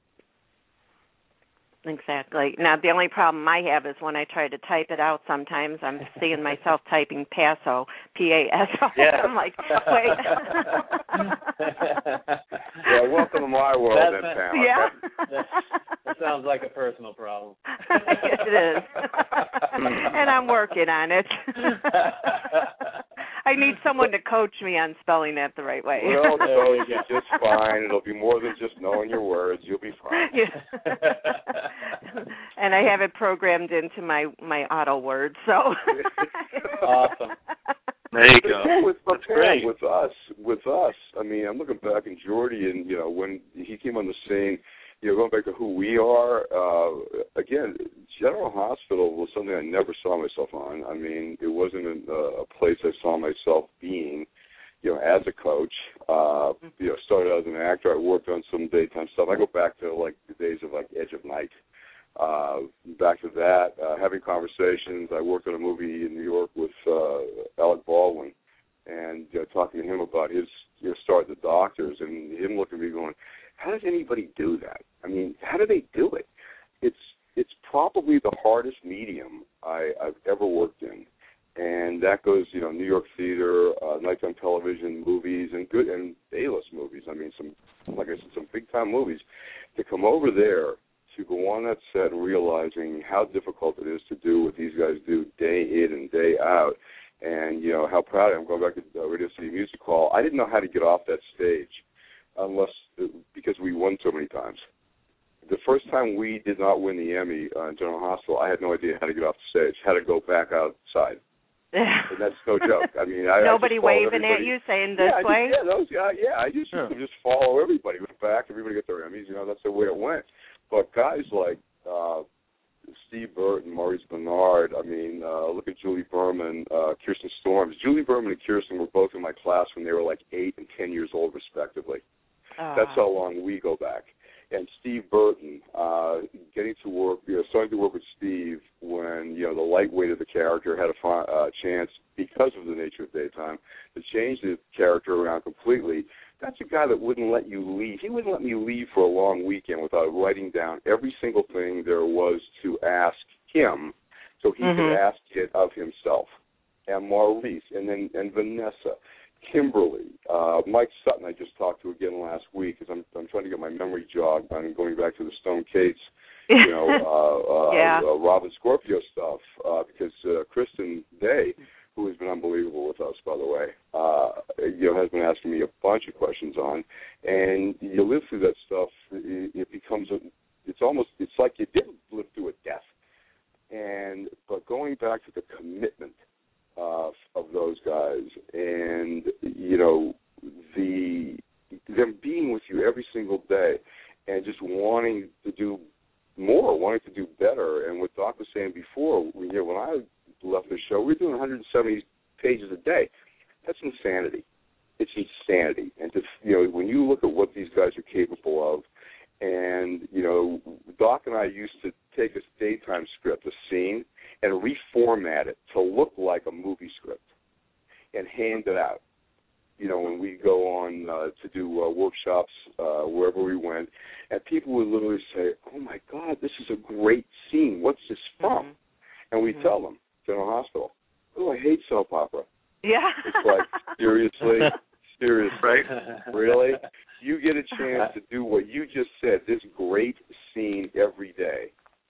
Exactly. Now, the only problem I have is when I try to type it out sometimes, I'm seeing myself typing Paso, P A S O. Yeah. I'm like, wait. Yeah, welcome to my world, That's then, a- Pam. Yeah. That, that sounds like a personal problem. Yes, it is. And I'm working on it. I need someone to coach me on spelling that the right way. Well, There so you you're go. just fine. It'll be more than just knowing your words. You'll be fine. Yeah. And I have it programmed into my, my auto words, so. Awesome. There you But go. yeah, with, but That's Pam, great. with us, with us. I mean, I'm looking back in Jordy, and you know, when he came on the scene, you know, going back to who we are. Uh, again, General Hospital was something I never saw myself on. I mean, it wasn't a, a place I saw myself being, you know, as a coach. Uh, you know, started out as an actor. I worked on some daytime stuff. I go back to like the days of like Edge of Night. Uh, back to that, uh, having conversations. I worked on a movie in New York with uh, Alec Baldwin, and uh, talking to him about his you know, start at the doctors, and him looking at me going, "How does anybody do that? I mean, how do they do it? It's it's probably the hardest medium I, I've ever worked in." And that goes, you know, New York theater, uh, nighttime television, movies, and good and A-list movies. I mean, some, like I said, some big-time movies. To come over there, to go on that set and realizing how difficult it is to do what these guys do day in and day out, and, you know, how proud I am. Going back to uh, Radio City Music Hall, I didn't know how to get off that stage unless, because we won so many times. The first time we did not win the Emmy uh, in General Hospital, I had no idea how to get off the stage, how to go back outside. And that's no joke. I mean, I nobody I waving at you saying this yeah, way. I just, yeah, those, yeah, yeah. I just yeah. used to just follow everybody. Went back, everybody got their Emmys. You know, that's the way it went. But guys like uh, Steve Burton, Maurice Bernard. I mean, uh, look at Julie Berman, uh, Kirsten Storms. Julie Berman and Kirsten were both in my class when they were like eight and ten years old, respectively. Uh. That's how long we go back. And Steve Burton, uh, getting to work, you know, starting to work with Steve when, you know, the lightweight of the character had a fi- uh, chance, because of the nature of daytime, to change the character around completely. That's a guy that wouldn't let you leave. He wouldn't let me leave for a long weekend without writing down every single thing there was to ask him, so he mm-hmm. could ask it of himself. And Maurice, and then and Vanessa, Kimberly, uh, Mike Sutton I just talked to again last week, because I'm, I'm trying to get my memory jogged on going back to the Stone Cates, you know, uh, uh, yeah. uh, Robin Scorpio stuff, uh, because uh, Kristen Day, who has been unbelievable with us, by the way, uh, you know, has been asking me a bunch of questions on, and you live through that stuff, it, it becomes, a, it's almost, it's like you did live through a death. And, but going back to the commitment Uh, of those guys, and you know, the them being with you every single day, and just wanting to do more, wanting to do better. And what Doc was saying before, you know, when I left the show, we were doing one hundred seventy pages a day. That's insanity. It's insanity. And to, you know, when you look at what these guys are capable of, and you know, Doc and I used to take a daytime script, a scene, and reformat it to look like a movie script and hand it out. You know, when we go on uh, to do uh, workshops uh, wherever we went, and people would literally say, "Oh my God, this is a great scene. What's this from?" Mm-hmm. And we mm-hmm. tell them, General Hospital. "Oh, I hate soap opera." Yeah. It's like, seriously? Seriously? Right? Really? You get a chance to do what you just said, this great scene every day.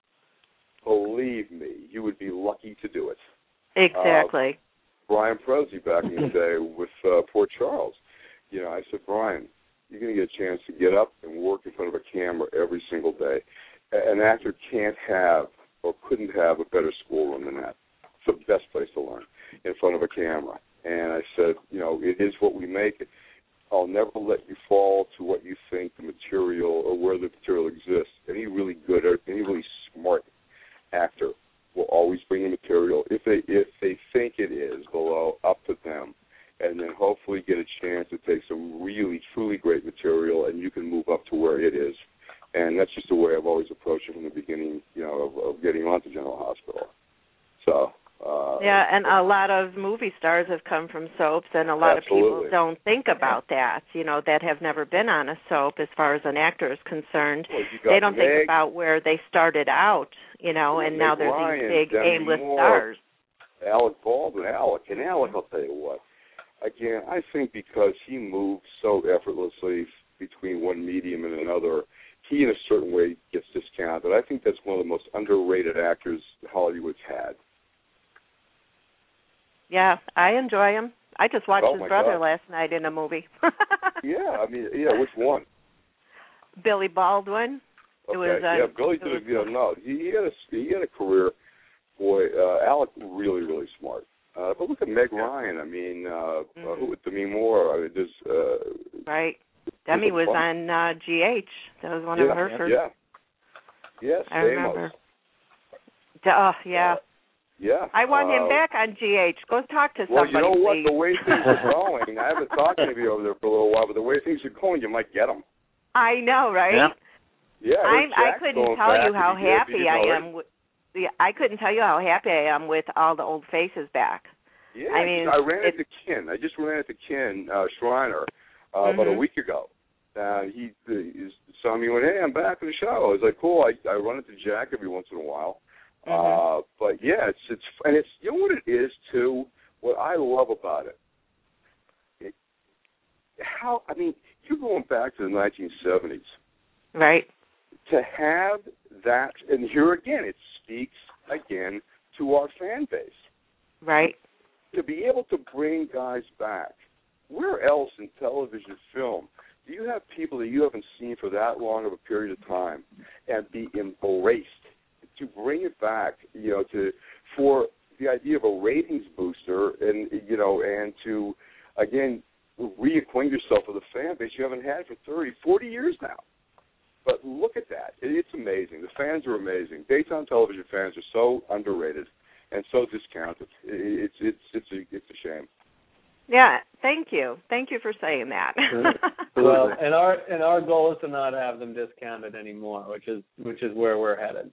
Believe me, you would be lucky to do it. Exactly. Uh, Brian Prosy back in the day with uh, Port Charles. You know, I said, Brian, you're going to get a chance to get up and work in front of a camera every single day. An actor can't have or couldn't have a better schoolroom than that. It's the best place to learn, in front of a camera. And I said, you know, it is what we make it. I'll never let you fall to what you think the material or where the material exists. Any really good or any really smart actor will always bring the material, if they if they think it is below, up to them, and then hopefully get a chance to take some really, truly great material, and you can move up to where it is. And that's just the way I've always approached it from the beginning, you know, of, of getting onto General Hospital. So. Uh, yeah, and a lot of movie stars have come from soaps, and a lot absolutely. of people don't think about that, you know, that have never been on a soap as far as an actor is concerned. Well, they don't Meg, think about where they started out, you know, and Meg now they're Ryan, these big Demi A-list Moore, stars. Alec Baldwin, Alec, and Alec, I'll tell you what. Again, I think because he moved so effortlessly between one medium and another, he in a certain way gets discounted. I think that's one of the most underrated actors Hollywood's had. Yeah, I enjoy him. I just watched oh his brother God. last night in a movie. yeah, I mean, yeah, which one? Billy Baldwin. Okay, it was, uh, yeah, Billy did. was, You know, no, he, he had a he had a career. Boy, uh, Alec really, really smart. Uh, but look at Meg Ryan. I mean, uh, mm-hmm. uh, who with Demi Moore? I mean, there's uh, right. Demi was fun. on uh, G H. That was one yeah, of her first. Yeah. Yes, I remember. Oh, yeah. Uh, Yeah. I want uh, him back on G H. Go talk to well, somebody, you know what? please. The way things are going, I haven't talked to you over there for a little while, but the way things are going, you might get him. I know, right? Yeah. Yeah. I'm, I Jack's couldn't going tell back you how if he did, if he happy didn't I already. am. With, yeah, I couldn't tell you how happy I am with all the old faces back. Yeah, I mean, I ran it's, into Ken. I just ran into Ken uh, Schreiner uh, mm-hmm. about a week ago. Uh, he, he saw me and went, hey, I'm back in the show. I was like, cool. I, I run into Jack every once in a while. Mm-hmm. Uh, but, yeah, it's, it's, and it's, you know what it is, too? What I love about it, it how, I mean, you're going back to the nineteen seventies. Right. To have that, and here again, it speaks again to our fan base. Right. To be able to bring guys back, where else in television film do you have people that you haven't seen for that long of a period of time and be embraced? To bring it back, you know, to for the idea of a ratings booster, and you know, and to again reacquaint yourself with a fan base you haven't had for thirty, forty years now. But look at that; it's amazing. The fans are amazing. Daytime television fans are so underrated and so discounted. It's it's it's a it's a shame. Yeah, thank you. Thank you for saying that. Well, and our and our goal is to not have them discounted anymore, which is which is where we're headed.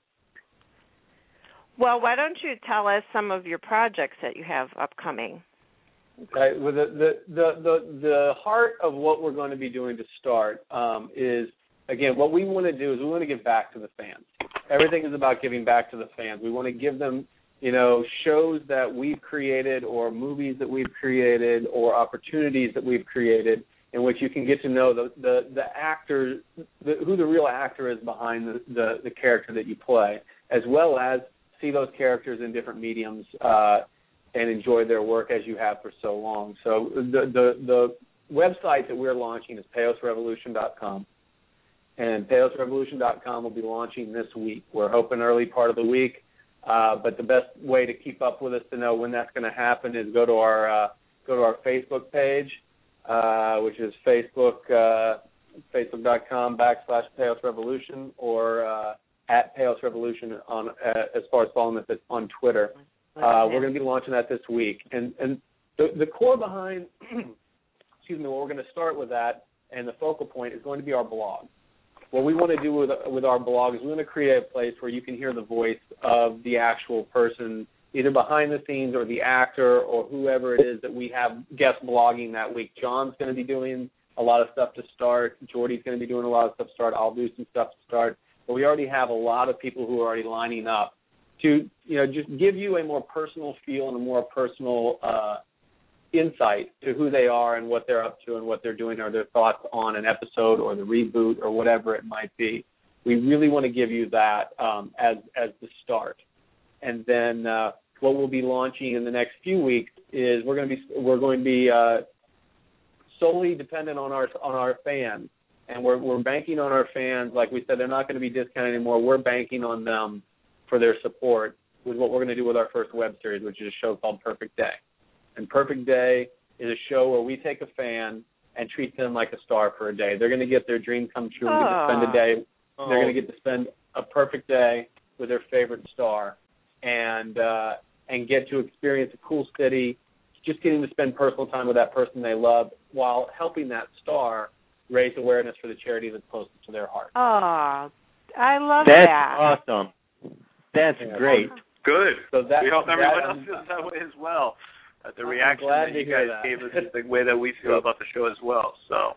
Well, why don't you tell us some of your projects that you have upcoming? Okay. Well, the the the the, the heart of what we're going to be doing to start um, is, again, what we want to do is we want to give back to the fans. Everything is about giving back to the fans. We want to give them, you know, shows that we've created or movies that we've created or opportunities that we've created in which you can get to know the the, the actor, the, who the real actor is behind the, the, the character that you play, as well as see those characters in different mediums uh, and enjoy their work as you have for so long. So the the, the website that we're launching is Payos Revolution dot com. And Payos Revolution dot com will be launching this week. We're hoping early part of the week, uh, but the best way to keep up with us to know when that's going to happen is go to our uh, go to our Facebook page, uh, which is Facebook uh, Facebook dot com backslash Payos Revolution, or uh, at Payos Revolution on uh, as far as following us on Twitter. Uh, we're going to be launching that this week, and and the, the core behind, excuse me, what we're going to start with that, and the focal point is going to be our blog. What we want to do with with our blog is we want to create a place where you can hear the voice of the actual person, either behind the scenes or the actor or whoever it is that we have guest blogging that week. John's going to be doing a lot of stuff to start. Jordy's going to be doing a lot of stuff to start. I'll do some stuff to start. But we already have a lot of people who are already lining up to, you know, just give you a more personal feel and a more personal uh, insight to who they are and what they're up to and what they're doing or their thoughts on an episode or the reboot or whatever it might be. We really want to give you that um, as as the start. And then uh, what we'll be launching in the next few weeks is we're going to be we're going to be uh, solely dependent on our on our fans. And we're we're banking on our fans. Like we said, they're not going to be discounted anymore. We're banking on them for their support with what we're going to do with our first web series, which is a show called Perfect Day. And Perfect Day is a show where we take a fan and treat them like a star for a day. They're going to get their dream come true and get to spend a day. Oh. They're going to get to spend a perfect day with their favorite star and uh, and get to experience a cool city, just getting to spend personal time with that person they love while helping that star raise awareness for the charity that's closest to their heart. Oh, I love That's that. awesome. That's Yeah. great. Good. So that, we hope everyone that, else feels that way as well. Uh, the I'm reaction glad that to you hear guys that. gave us is the way that we feel about the show as well. So.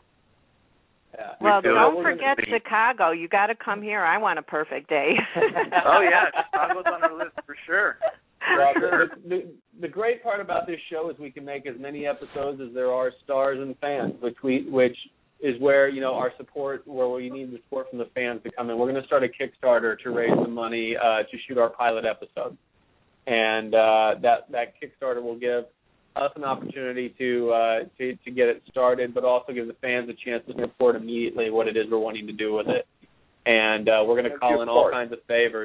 Yeah. Well, feel don't that forget we're gonna be- Chicago. You got to come here. I want a perfect day. Oh yeah, Chicago's on our list for sure. Well, For sure. the, the, the great part about this show is we can make as many episodes as there are stars and fans, which we which is where, you know, our support, where we need the support from the fans to come in. We're going to start a Kickstarter to raise some money uh, to shoot our pilot episode, and uh, that that Kickstarter will give us an opportunity to, uh, to to get it started, but also give the fans a chance to support immediately what it is we're wanting to do with it. And uh, we're going to call in all kinds of favors.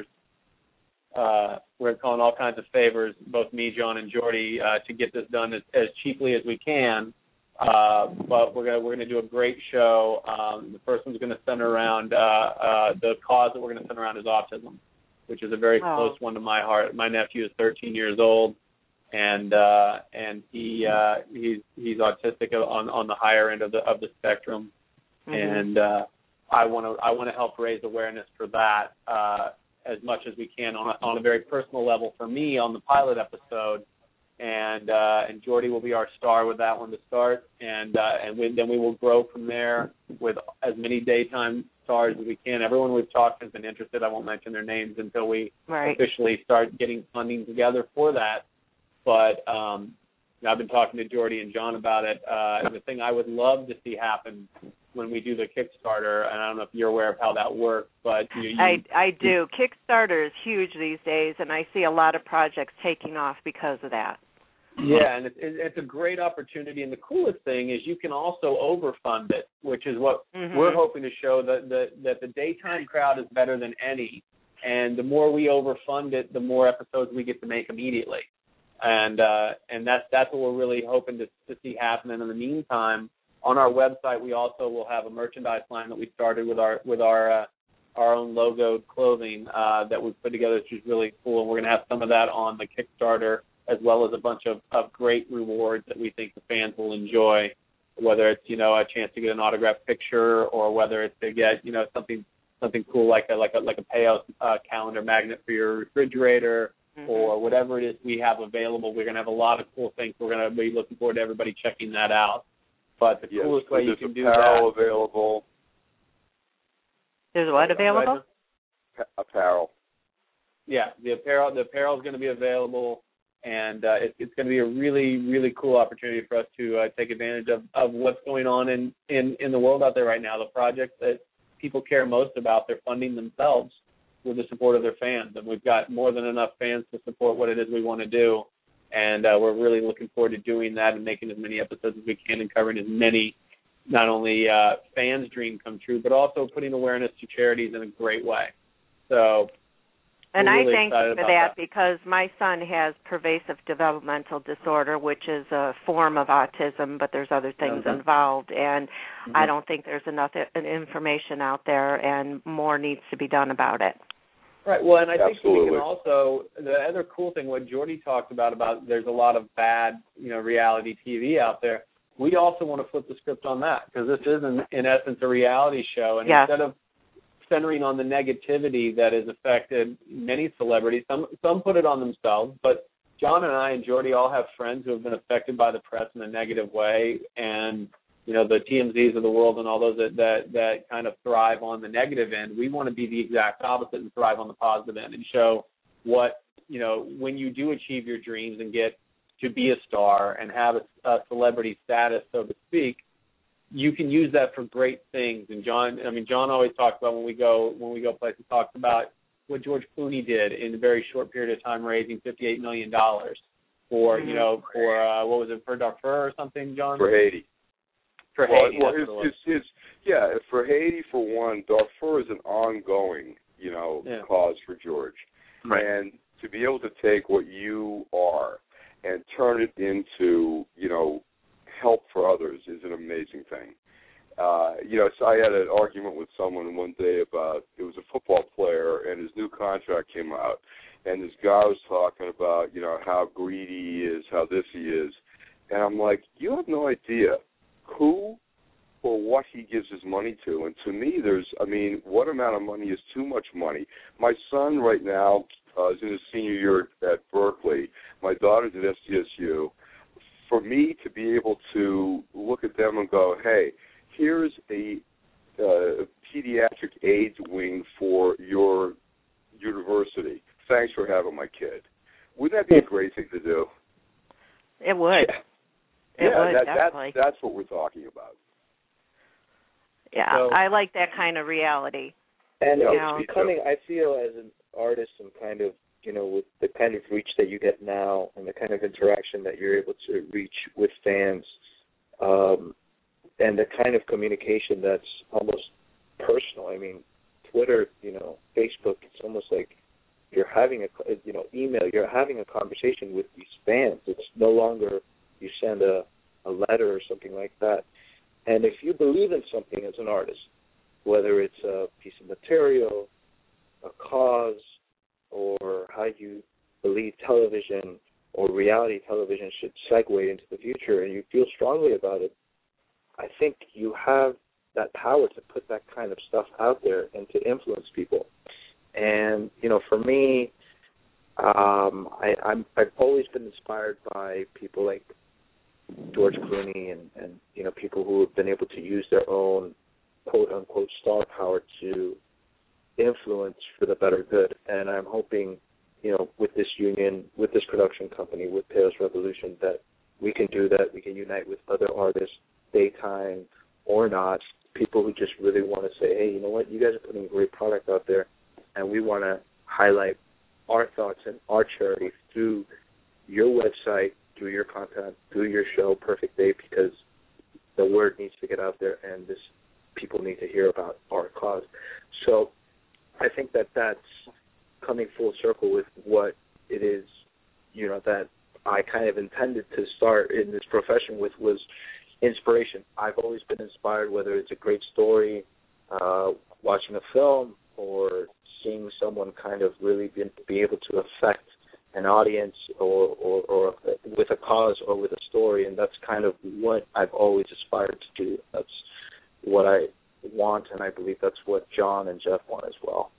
Uh, we're calling all kinds of favors, both me, John, and Jordy, uh, to get this done as, as cheaply as we can. Uh, but we're gonna we're gonna do a great show. Um, the first one's going to center around uh, uh, the cause that we're going to center around is autism, which is a very oh. close one to my heart. My nephew is thirteen years old, and uh, and he uh, he's he's autistic on on the higher end of the of the spectrum, mm-hmm. and uh, I want to I want to help raise awareness for that uh, as much as we can on a, on a very personal level for me on the pilot episode. And uh, and Jordy will be our star with that one to start, and uh, and we, then we will grow from there with as many daytime stars as we can. Everyone we've talked to has been interested. I won't mention their names until we right. officially start getting funding together for that. But um, I've been talking to Jordy and John about it. Uh, the thing I would love to see happen when we do the Kickstarter, and I don't know if you're aware of how that works, but you, you, I I do. Kickstarter is huge these days, and I see a lot of projects taking off because of that. Yeah, and it's, it's a great opportunity. And the coolest thing is you can also overfund it, which is what mm-hmm. we're hoping to show, that the, that the daytime crowd is better than any. And the more we overfund it, the more episodes we get to make immediately. And uh, and that's that's what we're really hoping to, to see happen. And in the meantime, on our website, we also will have a merchandise line that we started with our with our uh, our own logoed clothing uh, that we've put together, which is really cool. And we're going to have some of that on the Kickstarter, as well as a bunch of, of great rewards that we think the fans will enjoy, whether it's, you know, a chance to get an autographed picture, or whether it's to get, you know, something something cool like a like a like a Payos uh, calendar magnet for your refrigerator, mm-hmm. or whatever it is we have available. We're going to have a lot of cool things. We're going to be looking forward to everybody checking that out. But the yes, coolest way you can do apparel that. available. There's what available? Apparel. Yeah, the apparel the apparel is going to be available. And uh, it, it's going to be a really, really cool opportunity for us to uh, take advantage of, of what's going on in, in, in the world out there right now. The projects that people care most about, they're funding themselves with the support of their fans. And we've got more than enough fans to support what it is we want to do. And uh, we're really looking forward to doing that and making as many episodes as we can and covering as many, not only uh, fans' dream come true, but also putting awareness to charities in a great way. So... And really I thank you for that, that because my son has pervasive developmental disorder, which is a form of autism, but there's other things mm-hmm. involved. And mm-hmm. I don't think there's enough information out there, and more needs to be done about it. Right. Well, and I Absolutely. think we can also, the other cool thing, what Jordy talked about, about there's a lot of bad, you know, reality T V out there. We also want to flip the script on that, because this is, in, in essence, a reality show. And yes. instead of centering on the negativity that has affected many celebrities. Some some put it on themselves, but John and I and Jordy all have friends who have been affected by the press in a negative way, and you know the T M Zs of the world and all those that, that, that kind of thrive on the negative end. We want to be the exact opposite and thrive on the positive end and show what, you know, when you do achieve your dreams and get to be a star and have a, a celebrity status, so to speak, you can use that for great things. And John, I mean, John always talks about when we go when we go places, talks about what George Clooney did in a very short period of time, raising fifty-eight million dollars for, mm-hmm. you know, for uh, what was it, for Darfur or something, John? For Haiti. For well, Haiti. Well, his, his, his, yeah, for Haiti, for one, Darfur is an ongoing, you know, yeah. cause for George. Right. And to be able to take what you are and turn it into, you know, help for others is an amazing thing. Uh, you know, so I had an argument with someone one day about, it was a football player, and his new contract came out, and this guy was talking about, you know, how greedy he is, how this he is. And I'm like, you have no idea who or what he gives his money to. And to me, there's, I mean, what amount of money is too much money? My son right now uh, is in his senior year at Berkeley. My daughter's at S D S U. For me to be able to look at them and go, hey, here's a uh, pediatric AIDS wing for your university. Thanks for having my kid. Wouldn't that be a great thing to do? It would. Yeah, it yeah would, that, definitely. That's, that's what we're talking about. Yeah, so, I like that kind of reality. And you it's know, becoming, I feel, as an artist and kind of, you know, with the kind of reach that you get now and the kind of interaction that you're able to reach with fans, um, and the kind of communication that's almost personal. I mean, Twitter, you know, Facebook, it's almost like you're having a, you know, email, you're having a conversation with these fans. It's no longer you send a, a letter or something like that. And if you believe in something as an artist, whether it's a piece of material, a cause, or how you believe television or reality television should segue into the future, and you feel strongly about it, I think you have that power to put that kind of stuff out there and to influence people. And, you know, for me, um, I, I'm, I've always been inspired by people like George Clooney and, and, you know, people who have been able to use their own quote-unquote star power to influence for the better good. And I'm hoping, you know, with this union, with this production company, with Payos Revolution, that we can do that. We can unite with other artists, daytime or not, people who just really want to say, hey, you know what, you guys are putting a great product out there, and we want to highlight our thoughts and our charity through your website, through your content, through your show, Perfect Day, because the word needs to get out there, and this people need to hear about our cause. So I think that that's coming full circle with what it is, you know, that I kind of intended to start in this profession with, was inspiration. I've always been inspired, whether it's a great story, uh, watching a film, or seeing someone kind of really be, be able to affect an audience or, or, or with a cause or with a story, and that's kind of what I've always aspired to do. That's what I want, and I believe that's what John and Jeff want as well.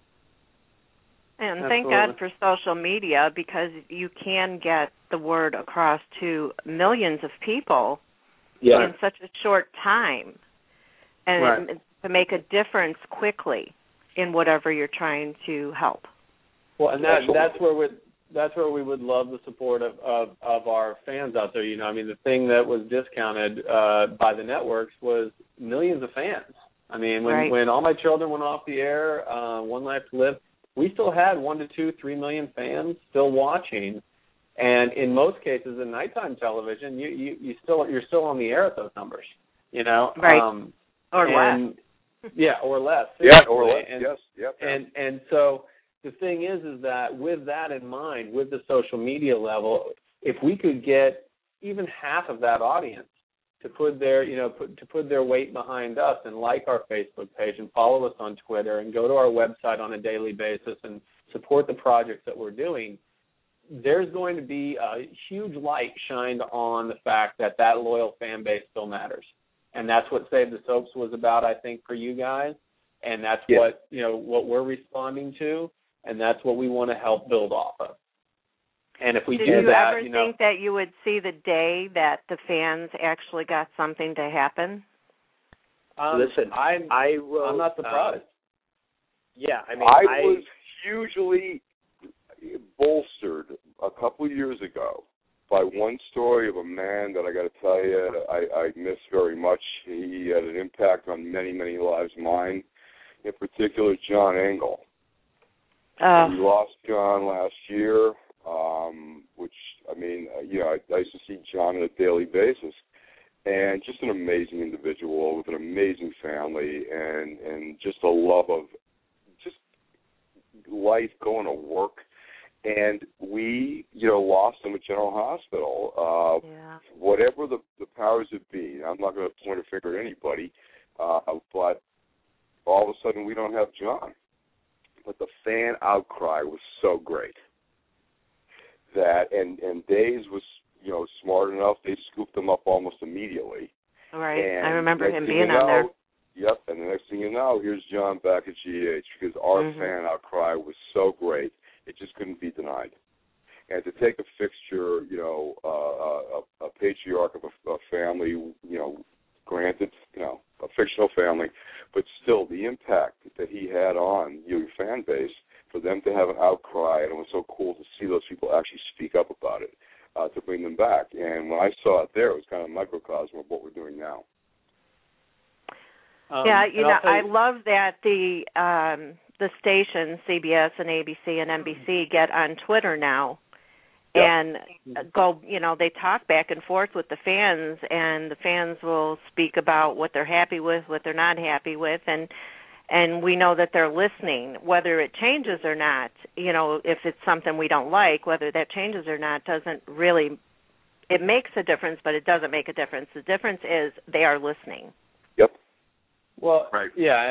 And Absolutely. thank God for social media, because you can get the word across to millions of people Yeah. in such a short time, and Right. to make a difference quickly in whatever you're trying to help. Well, and that, that's where we that's where we would love the support of, of, of our fans out there. You know, I mean, the thing that was discounted uh, by the networks was millions of fans. I mean, when Right. when All My Children went off the air, uh, One Life to Live, we still had one to two, three million fans still watching. And in most cases, in nighttime television, you, you, you still you're still on the air at those numbers, you know, Right. um, Or and, less. yeah, or less. Yeah, or less. And, yes, yep. and and so the thing is, is that with that in mind, with the social media level, if we could get even half of that audience to put their, you know, put, to put their weight behind us and like our Facebook page and follow us on Twitter and go to our website on a daily basis and support the projects that we're doing, there's going to be a huge light shined on the fact that that loyal fan base still matters. And that's what Save the Soaps was about, I think, for you guys. And that's Yeah. what, you know, what we're responding to, and that's what we want to help build off of. And if we Did do you that, ever you know, think that you would see the day that the fans actually got something to happen? um, Listen, I'm, I wrote, I'm not surprised. Um, yeah, I mean, I, I was hugely bolstered a couple of years ago by one story of a man that I got to tell you I, I miss very much. He had an impact on many, many lives, mine in particular, John Engel. Uh, We lost John last year, um, which, I mean, uh, you know, I, I used to see John on a daily basis, and just an amazing individual with an amazing family and, and just a love of just life, going to work. And we, you know, lost him at General Hospital. Uh, yeah. Whatever the, the powers that be, I'm not going to point a finger at anybody, uh, but all of a sudden we don't have John. But the fan outcry was so great that, and, and Days was, you know, smart enough, they scooped him up almost immediately. Right. And I remember next him thing being you know, on there. Yep, and the next thing you know, here's John back at G H because our Mhm. fan outcry was so great, it just couldn't be denied. And to take a fixture, you know, uh, a, a patriarch of a, a family, you know, granted, you know, a fictional family, but still the impact that he had on your fan base, for them to have an outcry, and it was so cool to see those people actually speak up about it, uh, to bring them back. And when I saw it there, it was kind of a microcosm of what we're doing now. Um, yeah, you and know, I'll tell I love that the um, the stations, C B S and A B C and N B C, get on Twitter now. Yep. And go, you know, they talk back and forth with the fans, and the fans will speak about what they're happy with, what they're not happy with, and and we know that they're listening, whether it changes or not. You know, if it's something we don't like, whether that changes or not doesn't really, it makes a difference, but it doesn't make a difference. The difference is they are listening. Yep. Well, Right. yeah, and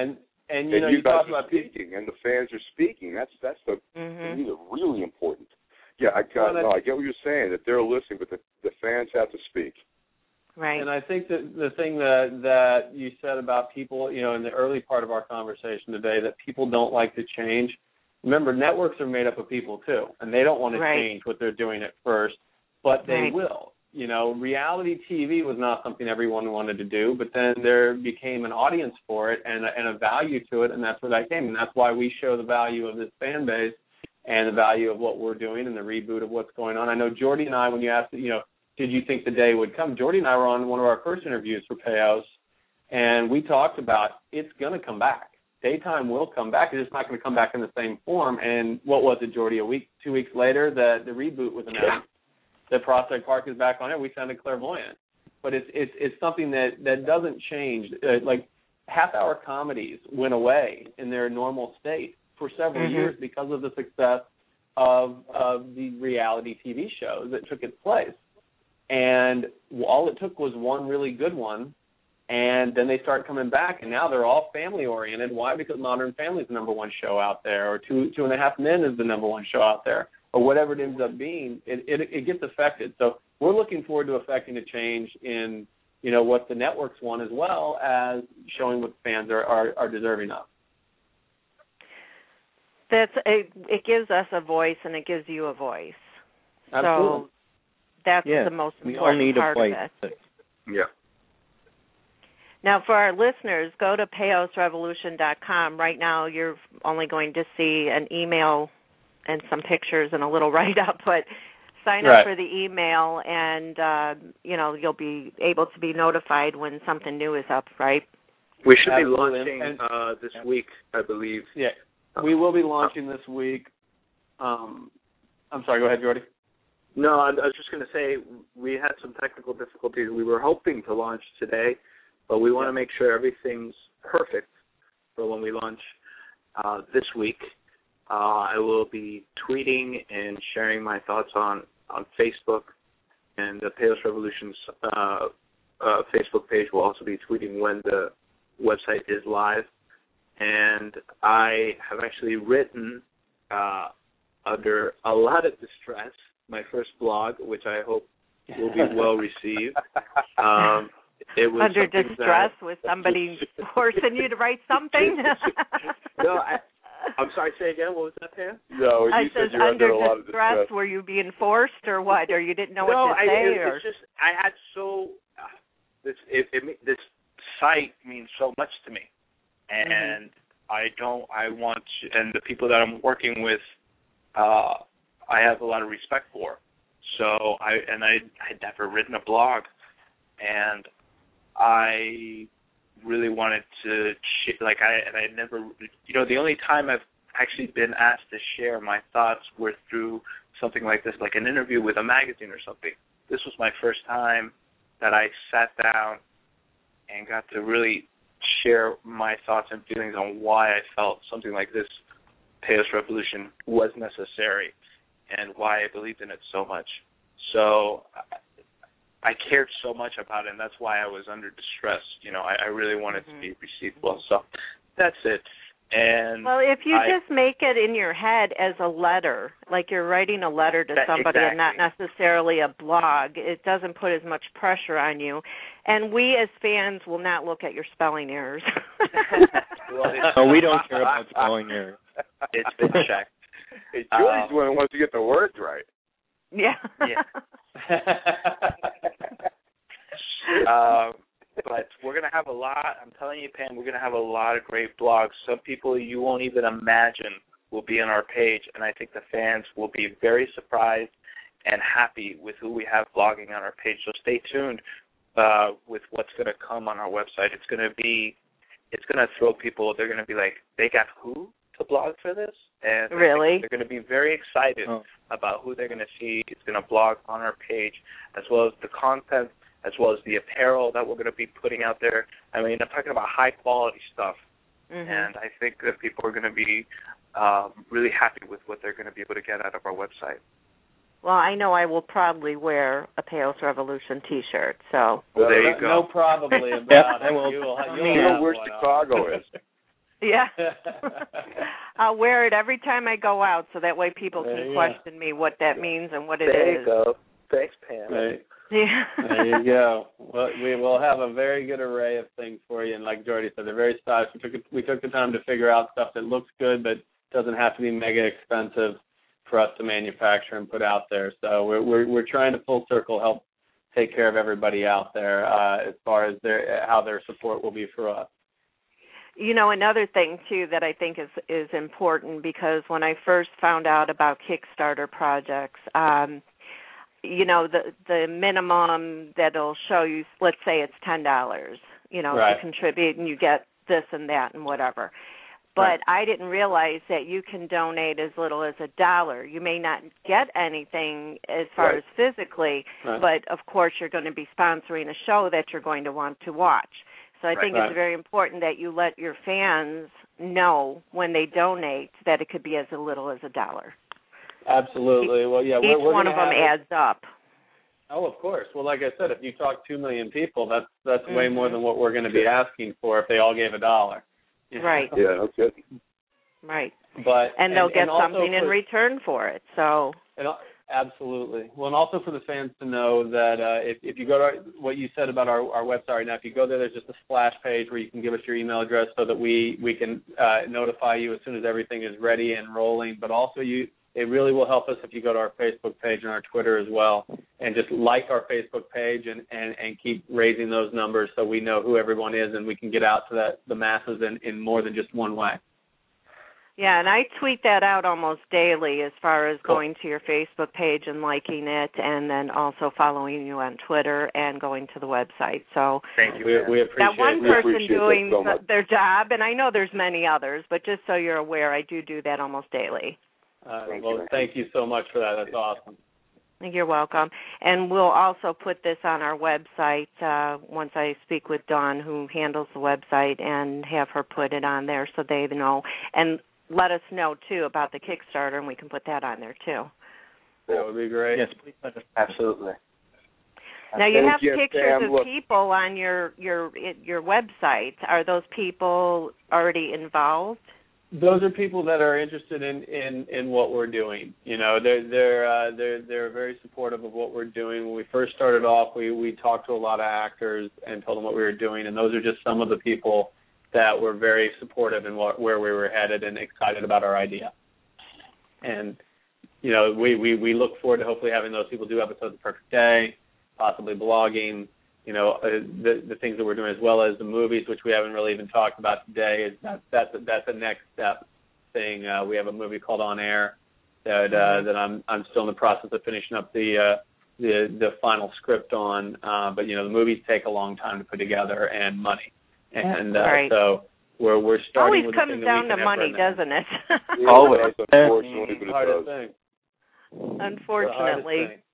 And you and know, you, you guys talk are about people. speaking, and the fans are speaking. That's that's the Mm-hmm. these are really important. Yeah, I got, Well, no, I get what you're saying, that they're listening, but the, the fans have to speak. Right. And I think that the thing that that you said about people, you know, in the early part of our conversation today, that people don't like to change. Remember, networks are made up of people too, and they don't want to Right. change what they're doing at first, but they Right. will. You know, reality T V was not something everyone wanted to do, but then there became an audience for it and a, and a value to it, and that's where that came. And that's why we show the value of this fan base and the value of what we're doing and the reboot of what's going on. I know Jordy and I, when you asked, you know, did you think the day would come? Jordy and I were on one of our first interviews for Payos, and we talked about it's going to come back. Daytime will come back. It's just not going to come back in the same form. And what was it, Jordy? A week, two weeks later, the the reboot was announced. That Prospect Park is back on it. We sounded clairvoyant, but it's it's it's something that that doesn't change. Uh, like half hour comedies went away in their normal state for several Mm-hmm. years because of the success of of the reality T V shows that took its place. And all it took was one really good one, and then they start coming back, and now they're all family oriented. Why? Because Modern Family is the number one show out there, or Two Two and a Half Men is the number one show out there, or whatever it ends up being. It it, it gets affected. So we're looking forward to affecting a change in, you know, what the networks want, as well as showing what fans are are, are deserving of. That's it, it gives us a voice, and it gives you a voice. Absolutely. So that's Yeah, the most we all important need a part voice. of it. Yeah. Now, for our listeners, go to payos revolution dot com. Right now, you're only going to see an email and some pictures and a little write-up, but sign up Right. for the email, and uh, you know you'll be able to be notified when something new is up. Right? We should Absolutely. be launching And- uh, this week, I believe. Yeah, we will be launching this week. Um, I'm sorry. Go ahead, Jordy. No, I, I was just going to say we had some technical difficulties. We were hoping to launch today, but we want to make sure everything's perfect for when we launch uh, this week. Uh, I will be tweeting and sharing my thoughts on, on Facebook, and the Payos Revolution's uh, uh, Facebook page will also be tweeting when the website is live. And I have actually written uh, under a lot of distress my first blog, which I hope will be well received. Um, it was Under something distress that, with somebody forcing you to write something? no, I, I'm sorry, say again, what was that, Pam? No, you I said says you're under, under a lot of distress, distress. were you being forced or what? Or you didn't know no, what to I, say? it, or? it's just, I had so, uh, this, it, it, this site means so much to me. And mm-hmm. I don't, I want, to, and the people that I'm working with, uh, I have a lot of respect for. So I and I had never written a blog, and I really wanted to sh- like I and I never, you know, the only time I've actually been asked to share my thoughts were through something like this, like an interview with a magazine or something. This was my first time that I sat down and got to really share my thoughts and feelings on why I felt something like this Payos Revolution was necessary and why I believed in it so much. So I cared so much about it, and that's why I was under distress. You know, I, I really wanted mm-hmm. to be received well. So that's it. And well, if you I, just make it in your head as a letter, like you're writing a letter to that, somebody exactly. and not necessarily a blog, it doesn't put as much pressure on you. And we as fans will not look at your spelling errors. well, no, we don't care about spelling errors. It's been checked. Hey, Julie's um, one who wants to get the words right. Yeah. Yeah. um, but we're going to have a lot, I'm telling you, Pam, we're going to have a lot of great blogs. Some people you won't even imagine will be on our page, and I think the fans will be very surprised and happy with who we have blogging on our page. So stay tuned uh, with what's going to come on our website. It's going to be, it's going to throw people, they're going to be like, they got who to blog for this? And really? They're going to be very excited oh. about who they're going to see. It's going to blog on our page, as well as the content, as well as the apparel that we're going to be putting out there. I mean, I'm talking about high-quality stuff, mm-hmm. and I think that people are going to be um, really happy with what they're going to be able to get out of our website. Well, I know I will probably wear a Payos Revolution T-shirt, so. Well, there you go. No, probably about yep, it. I will. You'll, you'll you know where Chicago is. Yeah. I'll wear it every time I go out, so that way people There can you question go. me what that means and what it there is. you go. Thanks, Pam. Right. Yeah. There you go. Well, we will have a very good array of things for you, and like Jordy said, they're very stylish. We took it, we took the time to figure out stuff that looks good, but doesn't have to be mega expensive for us to manufacture and put out there. So we're we're, we're trying to full circle help take care of everybody out there uh, as far as their how their support will be for us. You know, another thing, too, that I think is is important, because when I first found out about Kickstarter projects, um, you know, the the minimum that'll show you, let's say it's ten dollars, you know, right. to contribute, and you get this and that and whatever. But right. I didn't realize that you can donate as little as a dollar. You may not get anything as far right. as physically, right. but, of course, you're going to be sponsoring a show that you're going to want to watch. So I Right. think Right. it's very important that you let your fans know when they donate that it could be as little as a dollar. Absolutely. Well, yeah, Each we're, we're one of them have adds up. Oh, of course. Well, like I said, if you talk two million people, that's that's Mm-hmm. way more than what we're going to be asking for if they all gave a dollar. You know? Right. Yeah, no kidding. Right. But And they'll and, get and also something in for, return for it. So. and, absolutely. Well, and also for the fans to know that uh, if if you go to our, what you said about our, our website right now, if you go there, there's just a splash page where you can give us your email address so that we we can uh, notify you as soon as everything is ready and rolling. But also, you it really will help us if you go to our Facebook page and our Twitter as well, and just like our Facebook page and, and, and keep raising those numbers so we know who everyone is and we can get out to that the masses in, in more than just one way. Yeah, and I tweet that out almost daily as far as Cool. going to your Facebook page and liking it, and then also following you on Twitter and going to the website. So Thank you. We, we appreciate that one we person appreciate that doing so much. their job, and I know there's many others, but just so you're aware, I do do that almost daily. Uh, Thank well, you. thank you so much for that. That's awesome. You're welcome. And we'll also put this on our website uh, once I speak with Dawn, who handles the website, and have her put it on there so they know. And let us know, too, about the Kickstarter, and we can put that on there, too. That would be great. Yes, please let us. Absolutely. Now, you Thank have you, pictures Sam. of Look- people on your, your, your website. Are those people already involved? Those are people that are interested in, in, in what we're doing. You know, they're they're uh, they're they're very supportive of what we're doing. When we first started off, we, we talked to a lot of actors and told them what we were doing, and those are just some of the people that were very supportive in what, where we were headed and excited about our idea. And you know, we, we, we look forward to hopefully having those people do episodes of Perfect Day, possibly blogging. You know, uh, the the things that we're doing, as well as the movies, which we haven't really even talked about today. Is that that's that's a next step thing. Uh, we have a movie called On Air that uh, that I'm I'm still in the process of finishing up the uh, the the final script on. Uh, but you know, the movies take a long time to put together and money, and uh, Right. so we're we're starting Always with the comes thing that down we to can have money, right now. doesn't it? Yeah, Always. it does, unfortunately, but the it hardest does. thing. The hardest Unfortunately. thing.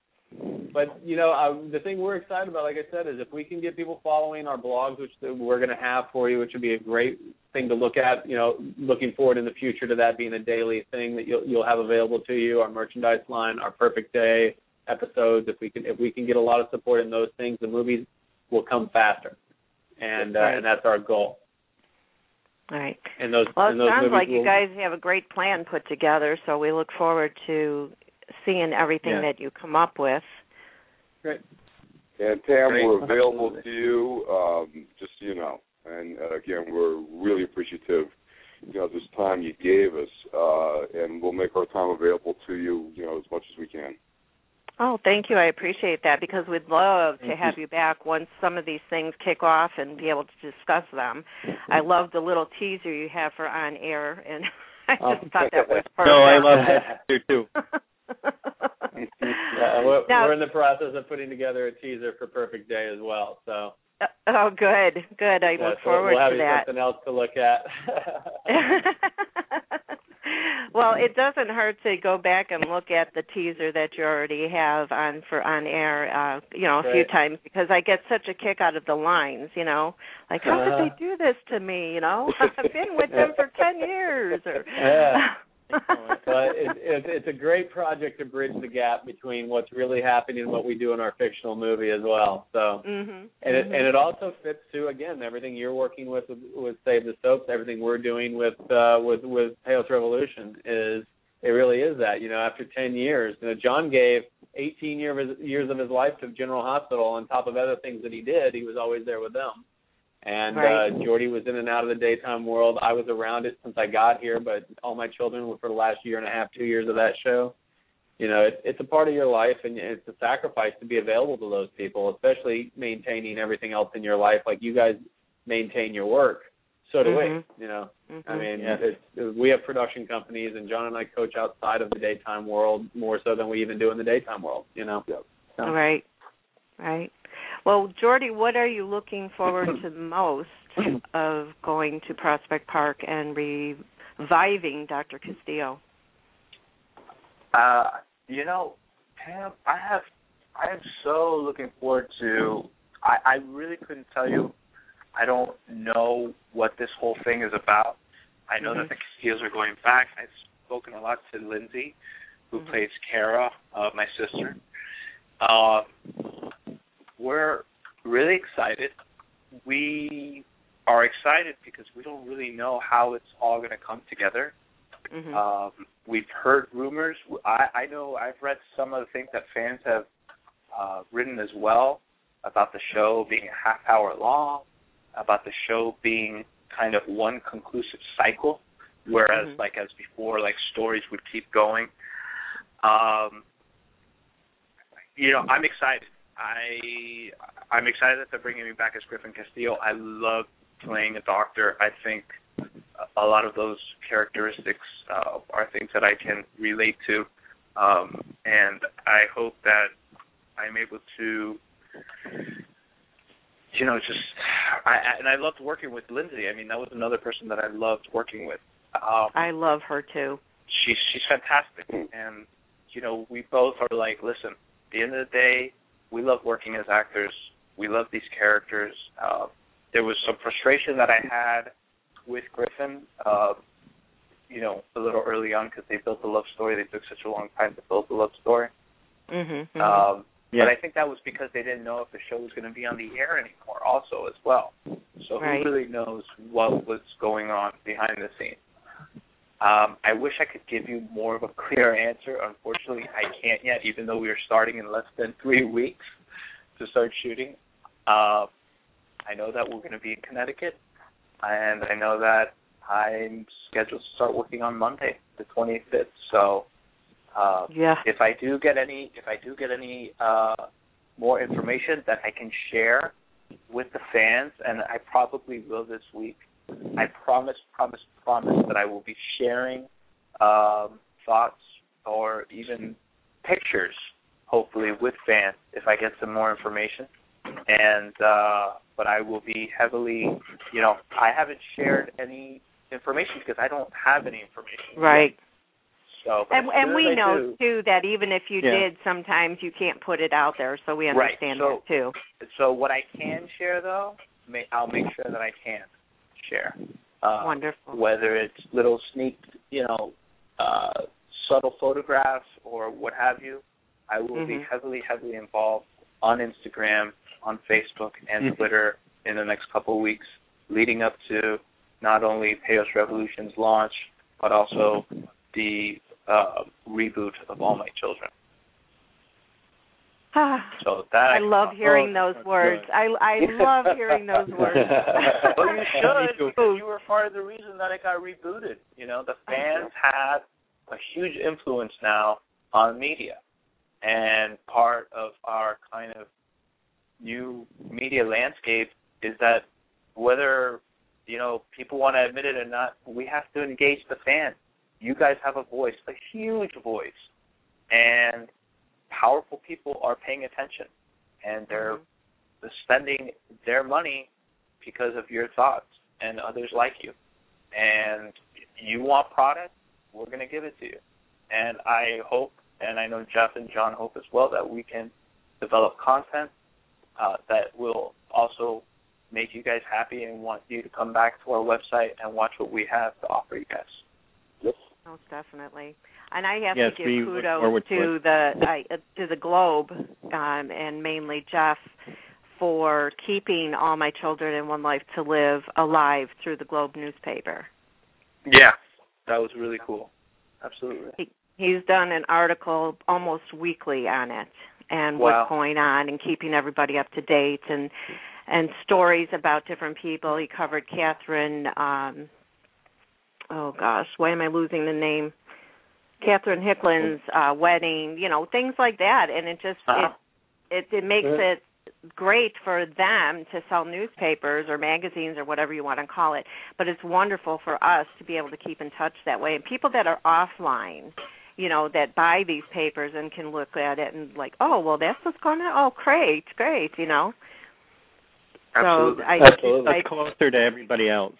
But, you know, uh, the thing we're excited about, like I said, is if we can get people following our blogs, which we're going to have for you, which would be a great thing to look at, you know, looking forward in the future to that being a daily thing that you'll, you'll have available to you, our merchandise line, our Perfect Day episodes. If we can if we can get a lot of support in those things, the movies will come faster. And, uh, Right. and that's our goal. All right. And those, Well, it and those sounds movies like you will, guys have a great plan put together, so we look forward to seeing everything Yeah. that you come up with. Great. And Pam, Great. we're available Absolutely. to you, um, just so you know. And uh, again, we're really appreciative, you know, this time you gave us, uh, and we'll make our time available to you, you know, as much as we can. Oh, thank you. I appreciate that, because we'd love to have you back once some of these things kick off and be able to discuss them. I love the little teaser you have for On Air, and I just thought that was perfect. No, I love that here too. Yeah, we're, Now- we're in the process of putting together a teaser for Perfect Day as well. So, Oh, good, good. I yeah, look so forward we'll have to you that. something else to look at. Well, it doesn't hurt to go back and look at the teaser that you already have on for On Air, uh, you know, a few Right. times, because I get such a kick out of the lines, you know, like, how Uh-huh. did they do this to me, you know? I've been with them for ten years. Or Yeah. But it, it, it's a great project to bridge the gap between what's really happening and what we do in our fictional movie as well. So, mm-hmm. and mm-hmm. it and it also fits to, again, everything you're working with with, with Save the Soaps, everything we're doing with uh, with with Payos Revolution is it really is that. You know, after ten years, you know, John gave eighteen year of his, years of his life to General Hospital. On top of other things that he did, he was always there with them. And right. uh, Jordy was in and out of the daytime world. I was around it since I got here, but all my children were for the last year and a half, two years of that show. You know, it, it's a part of your life, and it's a sacrifice to be available to those people, especially maintaining everything else in your life. Like you guys maintain your work, so do mm-hmm. we. You know, mm-hmm. I mean, yeah. it's, we have production companies, and John and I coach outside of the daytime world more so than we even do in the daytime world. You know, yeah. so. Right, right. Well, Jordy, what are you looking forward to most of going to Prospect Park and reviving Doctor Castillo? Uh, you know, Pam, I have, I am so looking forward to. I, I really couldn't tell you. I don't know what this whole thing is about. I know mm-hmm. that the Castillos are going back. I've spoken a lot to Lindsay, who mm-hmm. plays Kara, uh, my sister. Uh, we're really excited. We are excited because we don't really know how it's all going to come together. Mm-hmm. Um, we've heard rumors. I, I know I've read some of the things that fans have uh, written as well about the show being a half hour long, about the show being kind of one conclusive cycle, whereas mm-hmm. like as before, like stories would keep going. Um, you know, I'm excited. I I'm excited that they're bringing me back as Griffin Castillo. I love playing a doctor. I think a lot of those characteristics uh, are things that I can relate to, um, and I hope that I'm able to, you know, just. I, and I loved working with Lindsay. I mean, that was another person that I loved working with. Um, I love her too. She's she's fantastic, and you know, we both are like, listen. At the end of the day, we love working as actors. We love these characters. Uh, there was some frustration that I had with Griffin, uh, you know, a little early on because they built the love story. They took such a long time to build the love story. Mm-hmm, mm-hmm. Um, yeah. But I think that was because they didn't know if the show was going to be on the air anymore also as well. So right. who really knows what was going on behind the scenes? Um, I wish I could give you more of a clear answer. Unfortunately, I can't yet, even though we are starting in less than three weeks to start shooting. Uh, I know that we're going to be in Connecticut, and I know that I'm scheduled to start working on Monday, the twenty-fifth. So, uh, yeah. if I do get any, if I do get any uh, more information that I can share with the fans, and I probably will this week. I promise, promise, promise that I will be sharing um, thoughts or even pictures, hopefully, with fans if I get some more information. And uh, but I will be heavily, you know, I haven't shared any information because I don't have any information. Right. Yet. So, and and we know do, too that even if you yeah. did, sometimes you can't put it out there. So we understand right. so, that too. So what I can share, though, may, I'll make sure that I can share. Uh, Wonderful. Whether it's little sneak, you know, uh, subtle photographs or what have you, I will mm-hmm. be heavily, heavily involved on Instagram, on Facebook, and mm-hmm. Twitter in the next couple of weeks, leading up to not only Payos Revolution's launch, but also the uh, reboot of All My Children. So that I love hearing oh, those words. I I love hearing those words. Well, you should, because you were part of the reason that it got rebooted. You know, the fans have a huge influence now on media, and part of our kind of new media landscape is that whether, you know, people want to admit it or not, we have to engage the fans. You guys have a voice, a huge voice, and powerful people are paying attention, and they're mm-hmm. spending their money because of your thoughts and others like you. And you want product, we're going to give it to you. And I hope, and I know Jeff and John hope as well, that we can develop content uh, that will also make you guys happy and want you to come back to our website and watch what we have to offer you guys. Yep. Most definitely. And I have yes, to we give look kudos forward to, to it. the I, uh, to the Globe um, and mainly Jeff for keeping All My Children and One Life to Live alive through the Globe newspaper. Yeah, that was really cool. Absolutely. He, he's done an article almost weekly on it and wow. what's going on and keeping everybody up to date and and stories about different people. He covered Catherine, um, oh gosh, why am I losing the name? Catherine Hicklin's uh, wedding, you know, things like that. And it just, uh-huh. it, it, it makes yeah. it great for them to sell newspapers or magazines or whatever you want to call it, but it's wonderful for us to be able to keep in touch that way. And people that are offline, you know, that buy these papers and can look at it and like, oh, well, that's what's going on. Oh, great, great, you know. Absolutely. So I, Absolutely. I, That's closer to everybody else.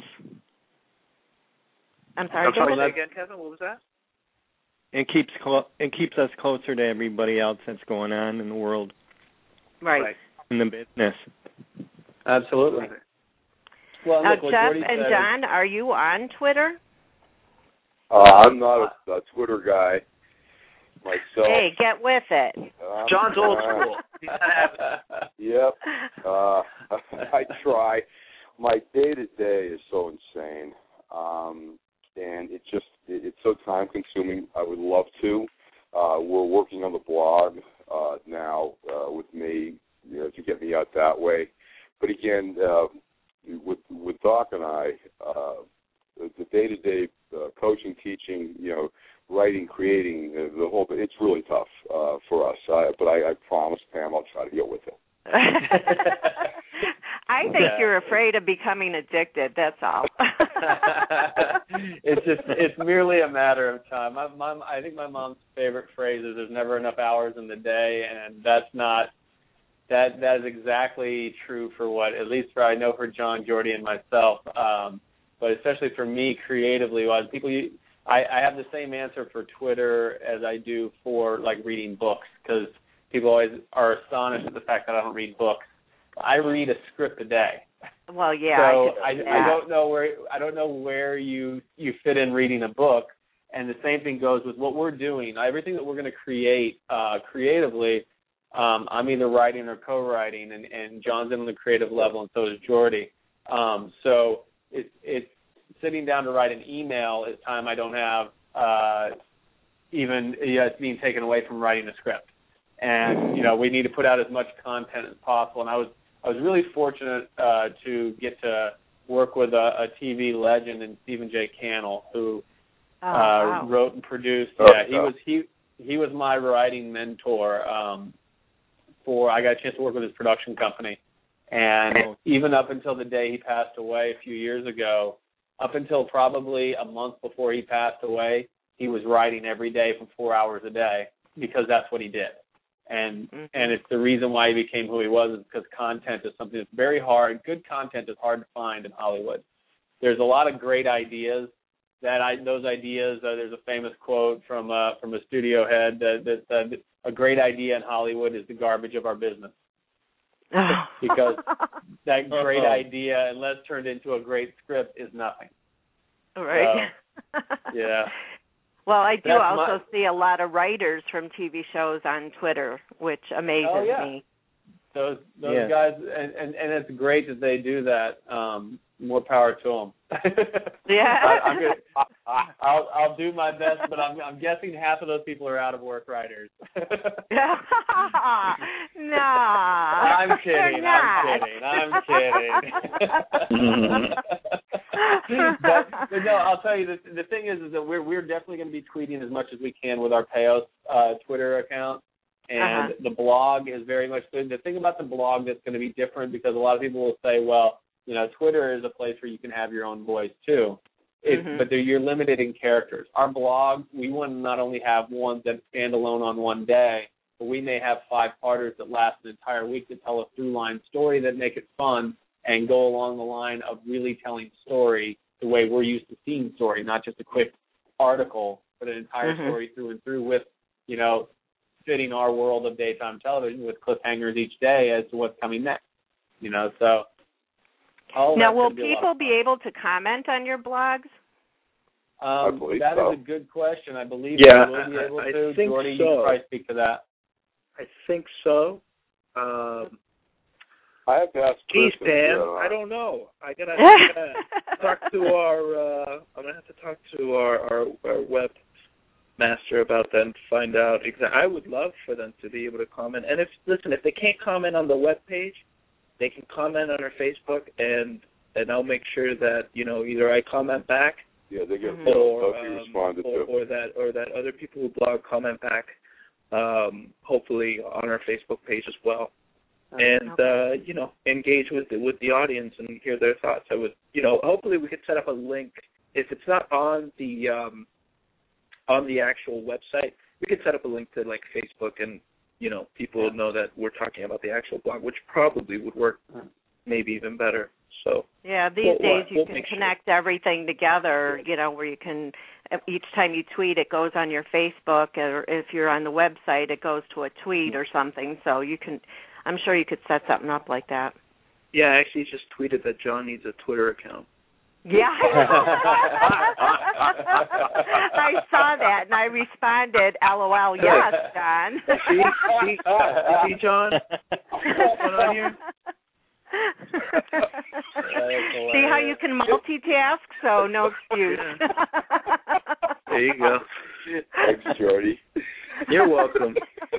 I'm sorry. I'm sorry. Say again, Kevin. What was that? It keeps clo- it keeps us closer to everybody else that's going on in the world. Right. right. In the business. Absolutely. Well, now, look, Jeff and said, John, are you on Twitter? Uh, I'm not a, a Twitter guy myself. Hey, get with it. Um, John's old uh, school. He's not having it. Yep. Uh, I try. My day-to-day is so insane. Um, and it just, it, it's so time-consuming. I would love to. Uh, we're working on the blog uh, now uh, with me, you know, to get me out that way. But again, uh, with with Doc and I, uh, the day-to-day uh, coaching, teaching, you know, writing, creating, uh, the whole, it's really tough uh, for us. I, but I, I promise, Pam, I'll try to get with it. I think yeah. you're afraid of becoming addicted. That's all. It's just, it's merely a matter of time. My mom, I think my mom's favorite phrase is "There's never enough hours in the day," and that's not. That that is exactly true for what, at least for I know for John, Jordy, and myself, um, but especially for me creatively. While people, I, I have the same answer for Twitter as I do for like reading books, because people always are astonished at the fact that I don't read books. I read a script a day. Well, yeah. So I, I, I don't know where I don't know where you you fit in reading a book, and the same thing goes with what we're doing. Everything that we're going to create uh, creatively. Um, I'm either writing or co-writing, and, and John's in on the creative level, and so is Jordy. Um, so it, it's sitting down to write an email is time I don't have uh, even yeah, it's being taken away from writing a script. And you know, we need to put out as much content as possible. And I was I was really fortunate uh, to get to work with a, a T V legend in Stephen J. Cannell, who oh, uh, wow. wrote and produced. Oh, yeah, he oh. was he he was my writing mentor. Um, For I got a chance to work with his production company, and even up until the day he passed away a few years ago, up until probably a month before he passed away, he was writing every day for four hours a day because that's what he did, and mm-hmm. and it's the reason why he became who he was is because content is something that's very hard. Good content is hard to find in Hollywood. There's a lot of great ideas. That I, those ideas, uh, there's a famous quote from uh, from a studio head that, that said, "A great idea in Hollywood is the garbage of our business," because that great idea, unless turned into a great script, is nothing. Right. So, yeah. Well, I do That's also my... see a lot of writers from T V shows on Twitter, which amazes oh, yeah. me. Those those yeah. guys, and, and, and it's great that they do that. Um, more power to them. Yeah. I, I'm gonna, I'll I'll do my best, but I'm I'm guessing half of those people are out of work writers. No. I'm kidding. I'm kidding. I'm kidding. but, but no, I'll tell you the the thing is is that we're we're definitely going to be tweeting as much as we can with our Payos uh, Twitter account. And uh-huh. the blog is very much good. The thing about the blog that's going to be different, because a lot of people will say, well, you know, Twitter is a place where you can have your own voice too. It, mm-hmm. But you're limited in characters. Our blog, we want to not only have ones that stand alone on one day, but we may have five-parters that last an entire week to tell a through-line story that make it fun and go along the line of really telling story the way we're used to seeing story, not just a quick article, but an entire mm-hmm. story through and through with, you know, fitting our world of daytime television with cliffhangers each day as to what's coming next. You know, so... Now, will people be able to comment on your blogs? Um, I believe that so. is a good question. I believe Yeah, we will be I- able I to. think Jordy, so. you can probably speak to that. I think so. Um, I have to ask Geez, Chris. if, Pam, uh, I don't know. I gotta, I gotta talk to our. Uh, I'm gonna have to talk to our our, our web master about that and find out exactly. I would love for them to be able to comment. And if listen, if they can't comment on the web page, they can comment on our Facebook, and and I'll make sure that you know either I comment back, Yeah, they get Mhm. they'll, or they'll be um, responded or, to. or that or that other people who blog comment back. Um, hopefully on our Facebook page as well. And uh, you know, engage with the, with the audience and hear their thoughts. I would, you know, hopefully we could set up a link. If it's not on the um, on the actual website, we could set up a link to like Facebook, and you know, people would know that we're talking about the actual blog, which probably would work maybe even better. So yeah, these we'll, days you we'll can make sure. connect everything together. You know, where you can each time you tweet, it goes on your Facebook, or if you're on the website, it goes to a tweet or something. So you can. I'm sure you could set something up like that. Yeah, I actually just tweeted that John needs a Twitter account. Yeah, I saw that and I responded, "LOL, yes, John." See, see, see, John, what's going on here? See how you can multitask? So no excuse. There you go. Thanks, Jordy. You're welcome.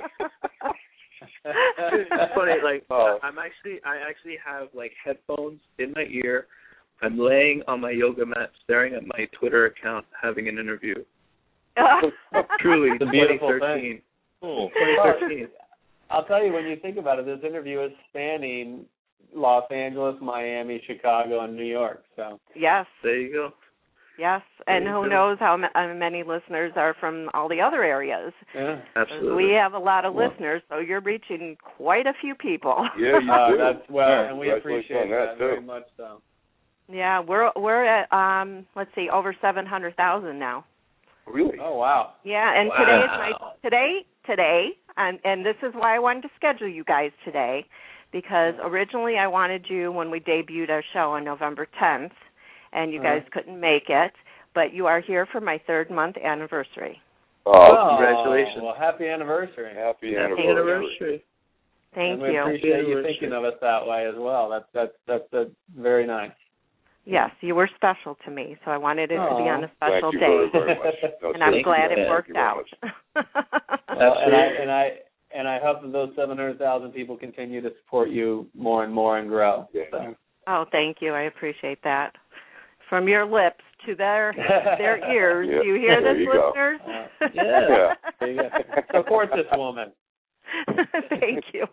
It's funny, like Oh. I'm actually, I actually have like headphones in my ear. I'm laying on my yoga mat, staring at my Twitter account, having an interview. Truly, It's a beautiful twenty thirteen. thing. Cool. twenty thirteen. I'll tell you, when you think about it, this interview is spanning Los Angeles, Miami, Chicago, and New York. So Yes. There you go. Yes, and There you who go. knows how ma- how many listeners are from all the other areas. yeah, Absolutely. We have a lot of Well- listeners, so you're reaching quite a few people. Yeah, you uh, do. that's well, Yeah, and we congratulations appreciate on that, very too. much. So Yeah, we're we're at um let's see, over seven hundred thousand now. Really? oh wow, Yeah, and Wow. today is my today today and and this is why I wanted to schedule you guys today, because originally I wanted you when we debuted our show on November tenth, and you Uh-huh. guys couldn't make it, but you are here for my third month anniversary. Oh, congratulations. Well, happy anniversary. happy Happy anniversary. anniversary. Thank and we you. appreciate you Anniversary. thinking of us that way as well. That's that's that's, that's very nice. Yes, you were special to me, so I wanted it to be Aw. on a special Thank you day. very, very much. No, And I'm seriously, glad thank it you worked very out. much. Well, and I Absolutely. and I and I hope that those seven hundred thousand people continue to support you more and more and grow. Yeah. So. Oh, thank you. I appreciate that. From your lips to their their ears. Yeah. Do you hear There this, you go. listeners? Uh, Yeah. There you go. Support this woman. Thank you.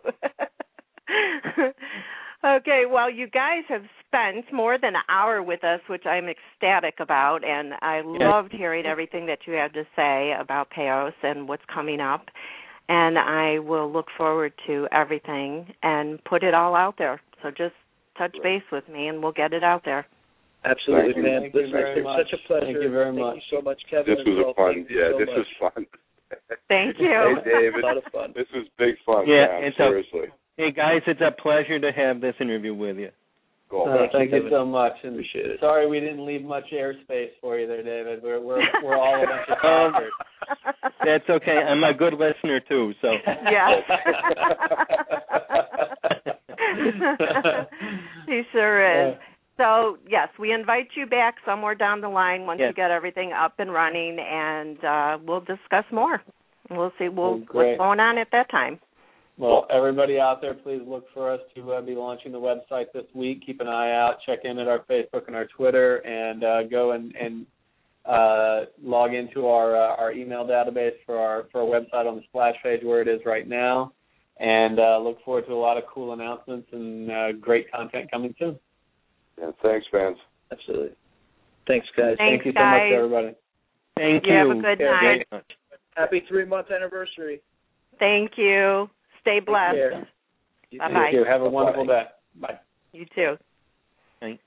Okay, well, you guys have spent more than an hour with us, which I'm ecstatic about, and I loved hearing everything that you had to say about Peos and what's coming up. And I will look forward to everything and put it all out there. So just touch base with me, and we'll get it out there. Absolutely, Thank you. man. Thank you Listen, very it's much. such a pleasure. Thank you very Thank much. you so much, Kevin. This was as well. a fun. Thank you Yeah, so this much. was fun. Thank Hey, you. David. A lot of fun. This was big fun. Yeah, man, it's a- seriously. Hey guys, it's a pleasure to have this interview with you. Cool. Uh, Thank you, thank you Kevin. so much. And Appreciate it. sorry we didn't leave much airspace for you there, David. We're we're we're all a bunch of talkers. That's okay. I'm a good listener too, so. Yes. He sure is. So, yes, we invite you back somewhere down the line once Yes. you get everything up and running, and uh, we'll discuss more. We'll see we'll, Well, great. what's going on at that time. Well, everybody out there, please look for us to uh, be launching the website this week. Keep an eye out. Check in at our Facebook and our Twitter, and uh, go and, and uh, log into our uh, our email database for our for our website on the splash page where it is right now. And uh, look forward to a lot of cool announcements and uh, great content coming soon. And thanks, fans. Absolutely. Thanks, guys. Thanks, Thank you so guys. much, everybody. Thank You you. have a good Yeah, night. very much. Happy three-month anniversary. Thank you. Stay blessed. care. You Bye-bye. too. Thank you. Have a Bye-bye. wonderful day. Bye. You too. Thanks.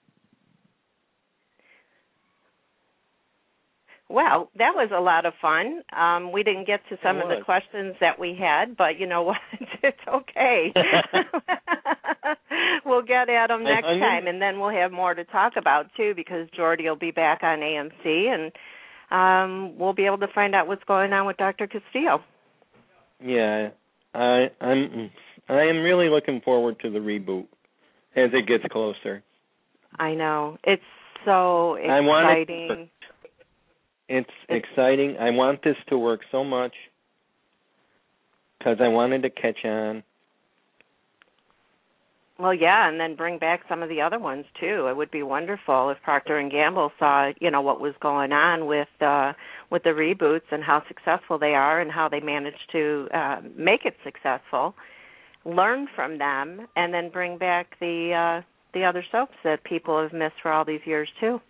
Well, that was a lot of fun. Um, we didn't get to some It of the was. questions that we had, but you know what? It's okay. We'll get get at them next I'm time, and then we'll have more to talk about, too, because Jordy will be back on A M C, and um, we'll be able to find out what's going on with Doctor Castillo. Yeah, I, I'm I am really looking forward to the reboot as it gets closer. I know. It's so exciting. I want it it's, it's exciting. I want this to work so much because I wanted to catch on. Well, yeah, and then bring back some of the other ones too. It would be wonderful if Procter and Gamble saw, you know, what was going on with uh, with the reboots and how successful they are and how they managed to uh, make it successful. Learn from them, and then bring back the uh, the other soaps that people have missed for all these years too.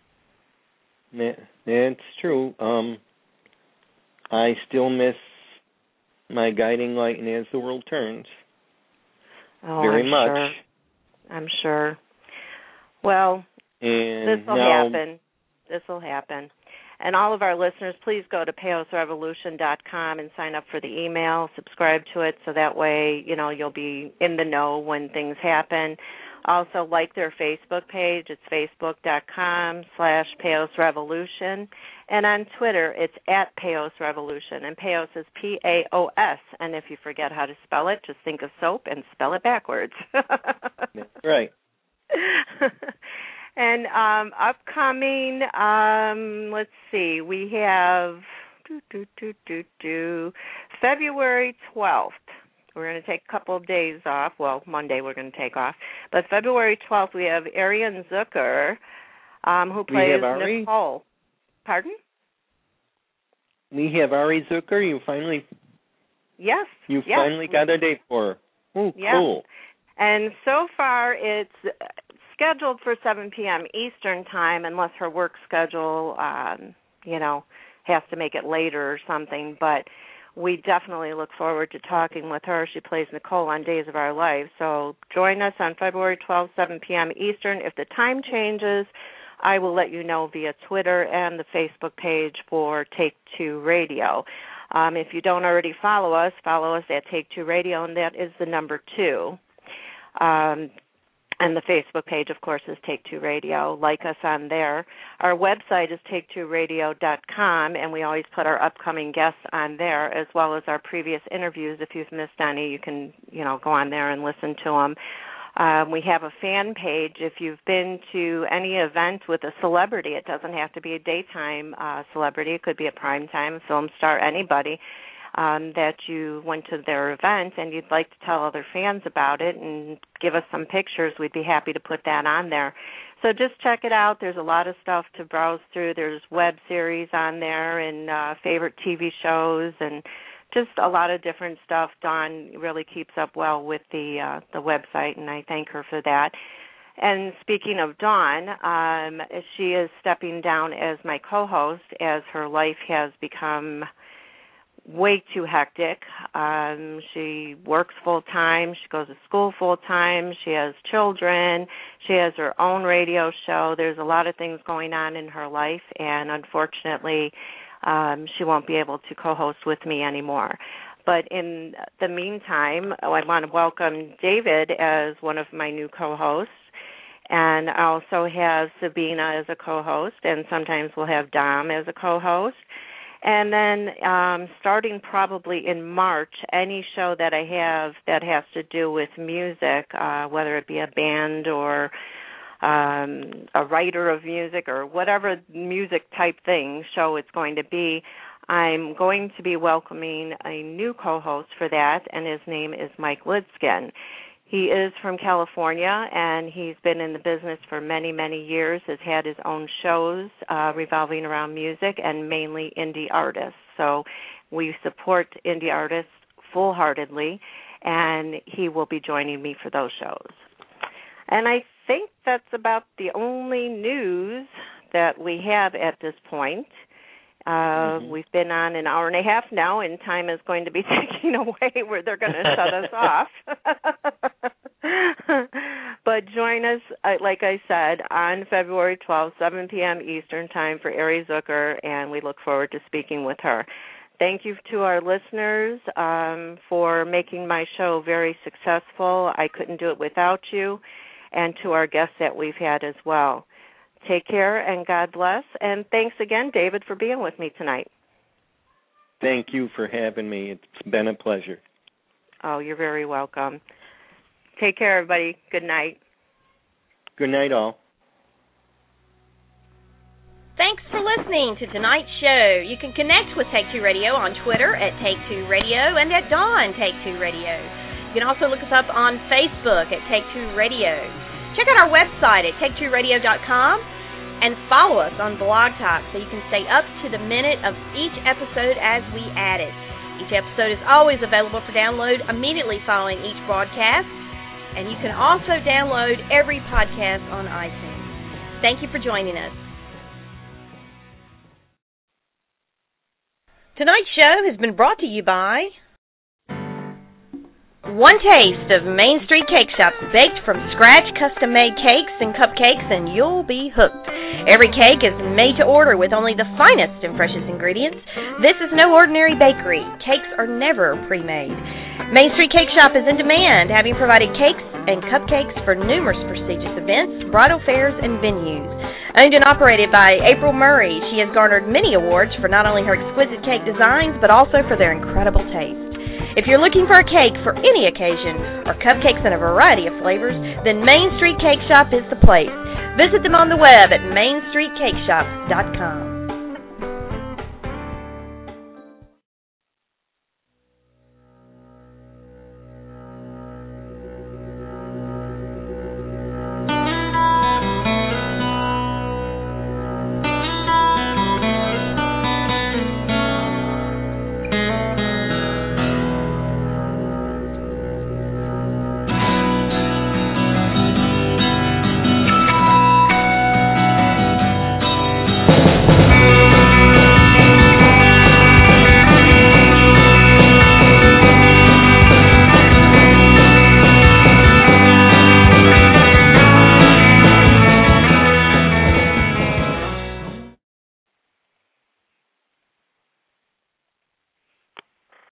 It's true. Um, I still miss my guiding light and As the World Turns. Oh, Very I'm much. Sure. I'm sure. Well, and this will now, happen. This will happen. And all of our listeners, please go to Payos Revolution dot com and sign up for the email, subscribe to it, so that way, you know, you'll be in the know when things happen. Also, like their Facebook page. It's facebook dot com slash Payos Revolution. And on Twitter, it's at Payos Revolution. And Payos is P A O S. And if you forget how to spell it, just think of soap and spell it backwards. Right. And um, upcoming, um, let's see, we have do, do, do, do, do, February twelfth. We're going to take a couple of days off. Well, Monday we're going to take off. But February twelfth, we have Ariane Zucker, um, who plays Nicole. Pardon? We have Ari Zucker. You finally, yes, you yes. finally got a date for her. Oh, yeah. Cool. And so far, it's scheduled for seven p.m. Eastern time, unless her work schedule, um, you know, has to make it later or something. But we definitely look forward to talking with her. She plays Nicole on Days of Our Life. So join us on February twelfth, seven p.m. Eastern. If the time changes, I will let you know via Twitter and the Facebook page for Take Two Radio. Um, if you don't already follow us, follow us at Take Two Radio, and that is the number two. Um, and the Facebook page, of course, is Take Two Radio. Like us on there. Our website is take two radio dot com, and we always put our upcoming guests on there, as well as our previous interviews. If you've missed any, you can, you know, go on there and listen to them. Um, we have a fan page. If you've been to any event with a celebrity, it doesn't have to be a daytime uh, celebrity. It could be a primetime film star, anybody. Um, that you went to their event and you'd like to tell other fans about it and give us some pictures, we'd be happy to put that on there. So just check it out. There's a lot of stuff to browse through. There's web series on there and uh, favorite T V shows and just a lot of different stuff. Dawn really keeps up well with the uh, the website, and I thank her for that. And speaking of Dawn, um, she is stepping down as my co-host as her life has become way too hectic. Um, she works full-time. She goes to school full-time. She has children. She has her own radio show. There's a lot of things going on in her life, and unfortunately, um, she won't be able to co-host with me anymore. But in the meantime, I want to welcome David as one of my new co-hosts. And I also have Sabina as a co-host, and sometimes we'll have Dom as a co-host. And then um, starting probably in March, any show that I have that has to do with music, uh, whether it be a band or um, a writer of music or whatever music type thing show it's going to be, I'm going to be welcoming a new co-host for that, and his name is Mike Lidskin. He is from California, and he's been in the business for many, many years, has had his own shows uh, revolving around music and mainly indie artists. So we support indie artists full-heartedly, and he will be joining me for those shows. And I think that's about the only news that we have at this point. Uh, mm-hmm. We've been on an hour and a half now, and time is going to be ticking away where they're going to shut us off. But join us, like I said, on February twelfth, seven p.m. Eastern Time for Ari Zucker, and we look forward to speaking with her. Thank you to our listeners um, for making my show very successful. I couldn't do it without you. and to our guests that we've had as well. Take care and God bless. And thanks again, David, for being with me tonight. Thank you for having me. It's been a pleasure. Oh, you're very welcome. Take care, everybody. Good night. Good night, all. Thanks for listening to tonight's show. You can connect with Take Two Radio on Twitter at Take Two Radio and at Dawn Take Two Radio. You can also look us up on Facebook at Take Two Radio. Check out our website at take two radio dot com and follow us on Blog Talk so you can stay up to the minute of each episode as we add it. Each episode is always available for download immediately following each broadcast, and you can also download every podcast on iTunes. Thank you for joining us. Tonight's show has been brought to you by One Taste of Main Street Cake Shop, baked from scratch, custom-made cakes and cupcakes, and you'll be hooked. Every cake is made to order with only the finest and freshest ingredients. This is no ordinary bakery. Cakes are never pre-made. Main Street Cake Shop is in demand, having provided cakes and cupcakes for numerous prestigious events, bridal fairs, and venues. Owned and operated by April Murray, she has garnered many awards for not only her exquisite cake designs, but also for their incredible taste. If you're looking for a cake for any occasion, or cupcakes in a variety of flavors, then Main Street Cake Shop is the place. Visit them on the web at main street cake shop dot com.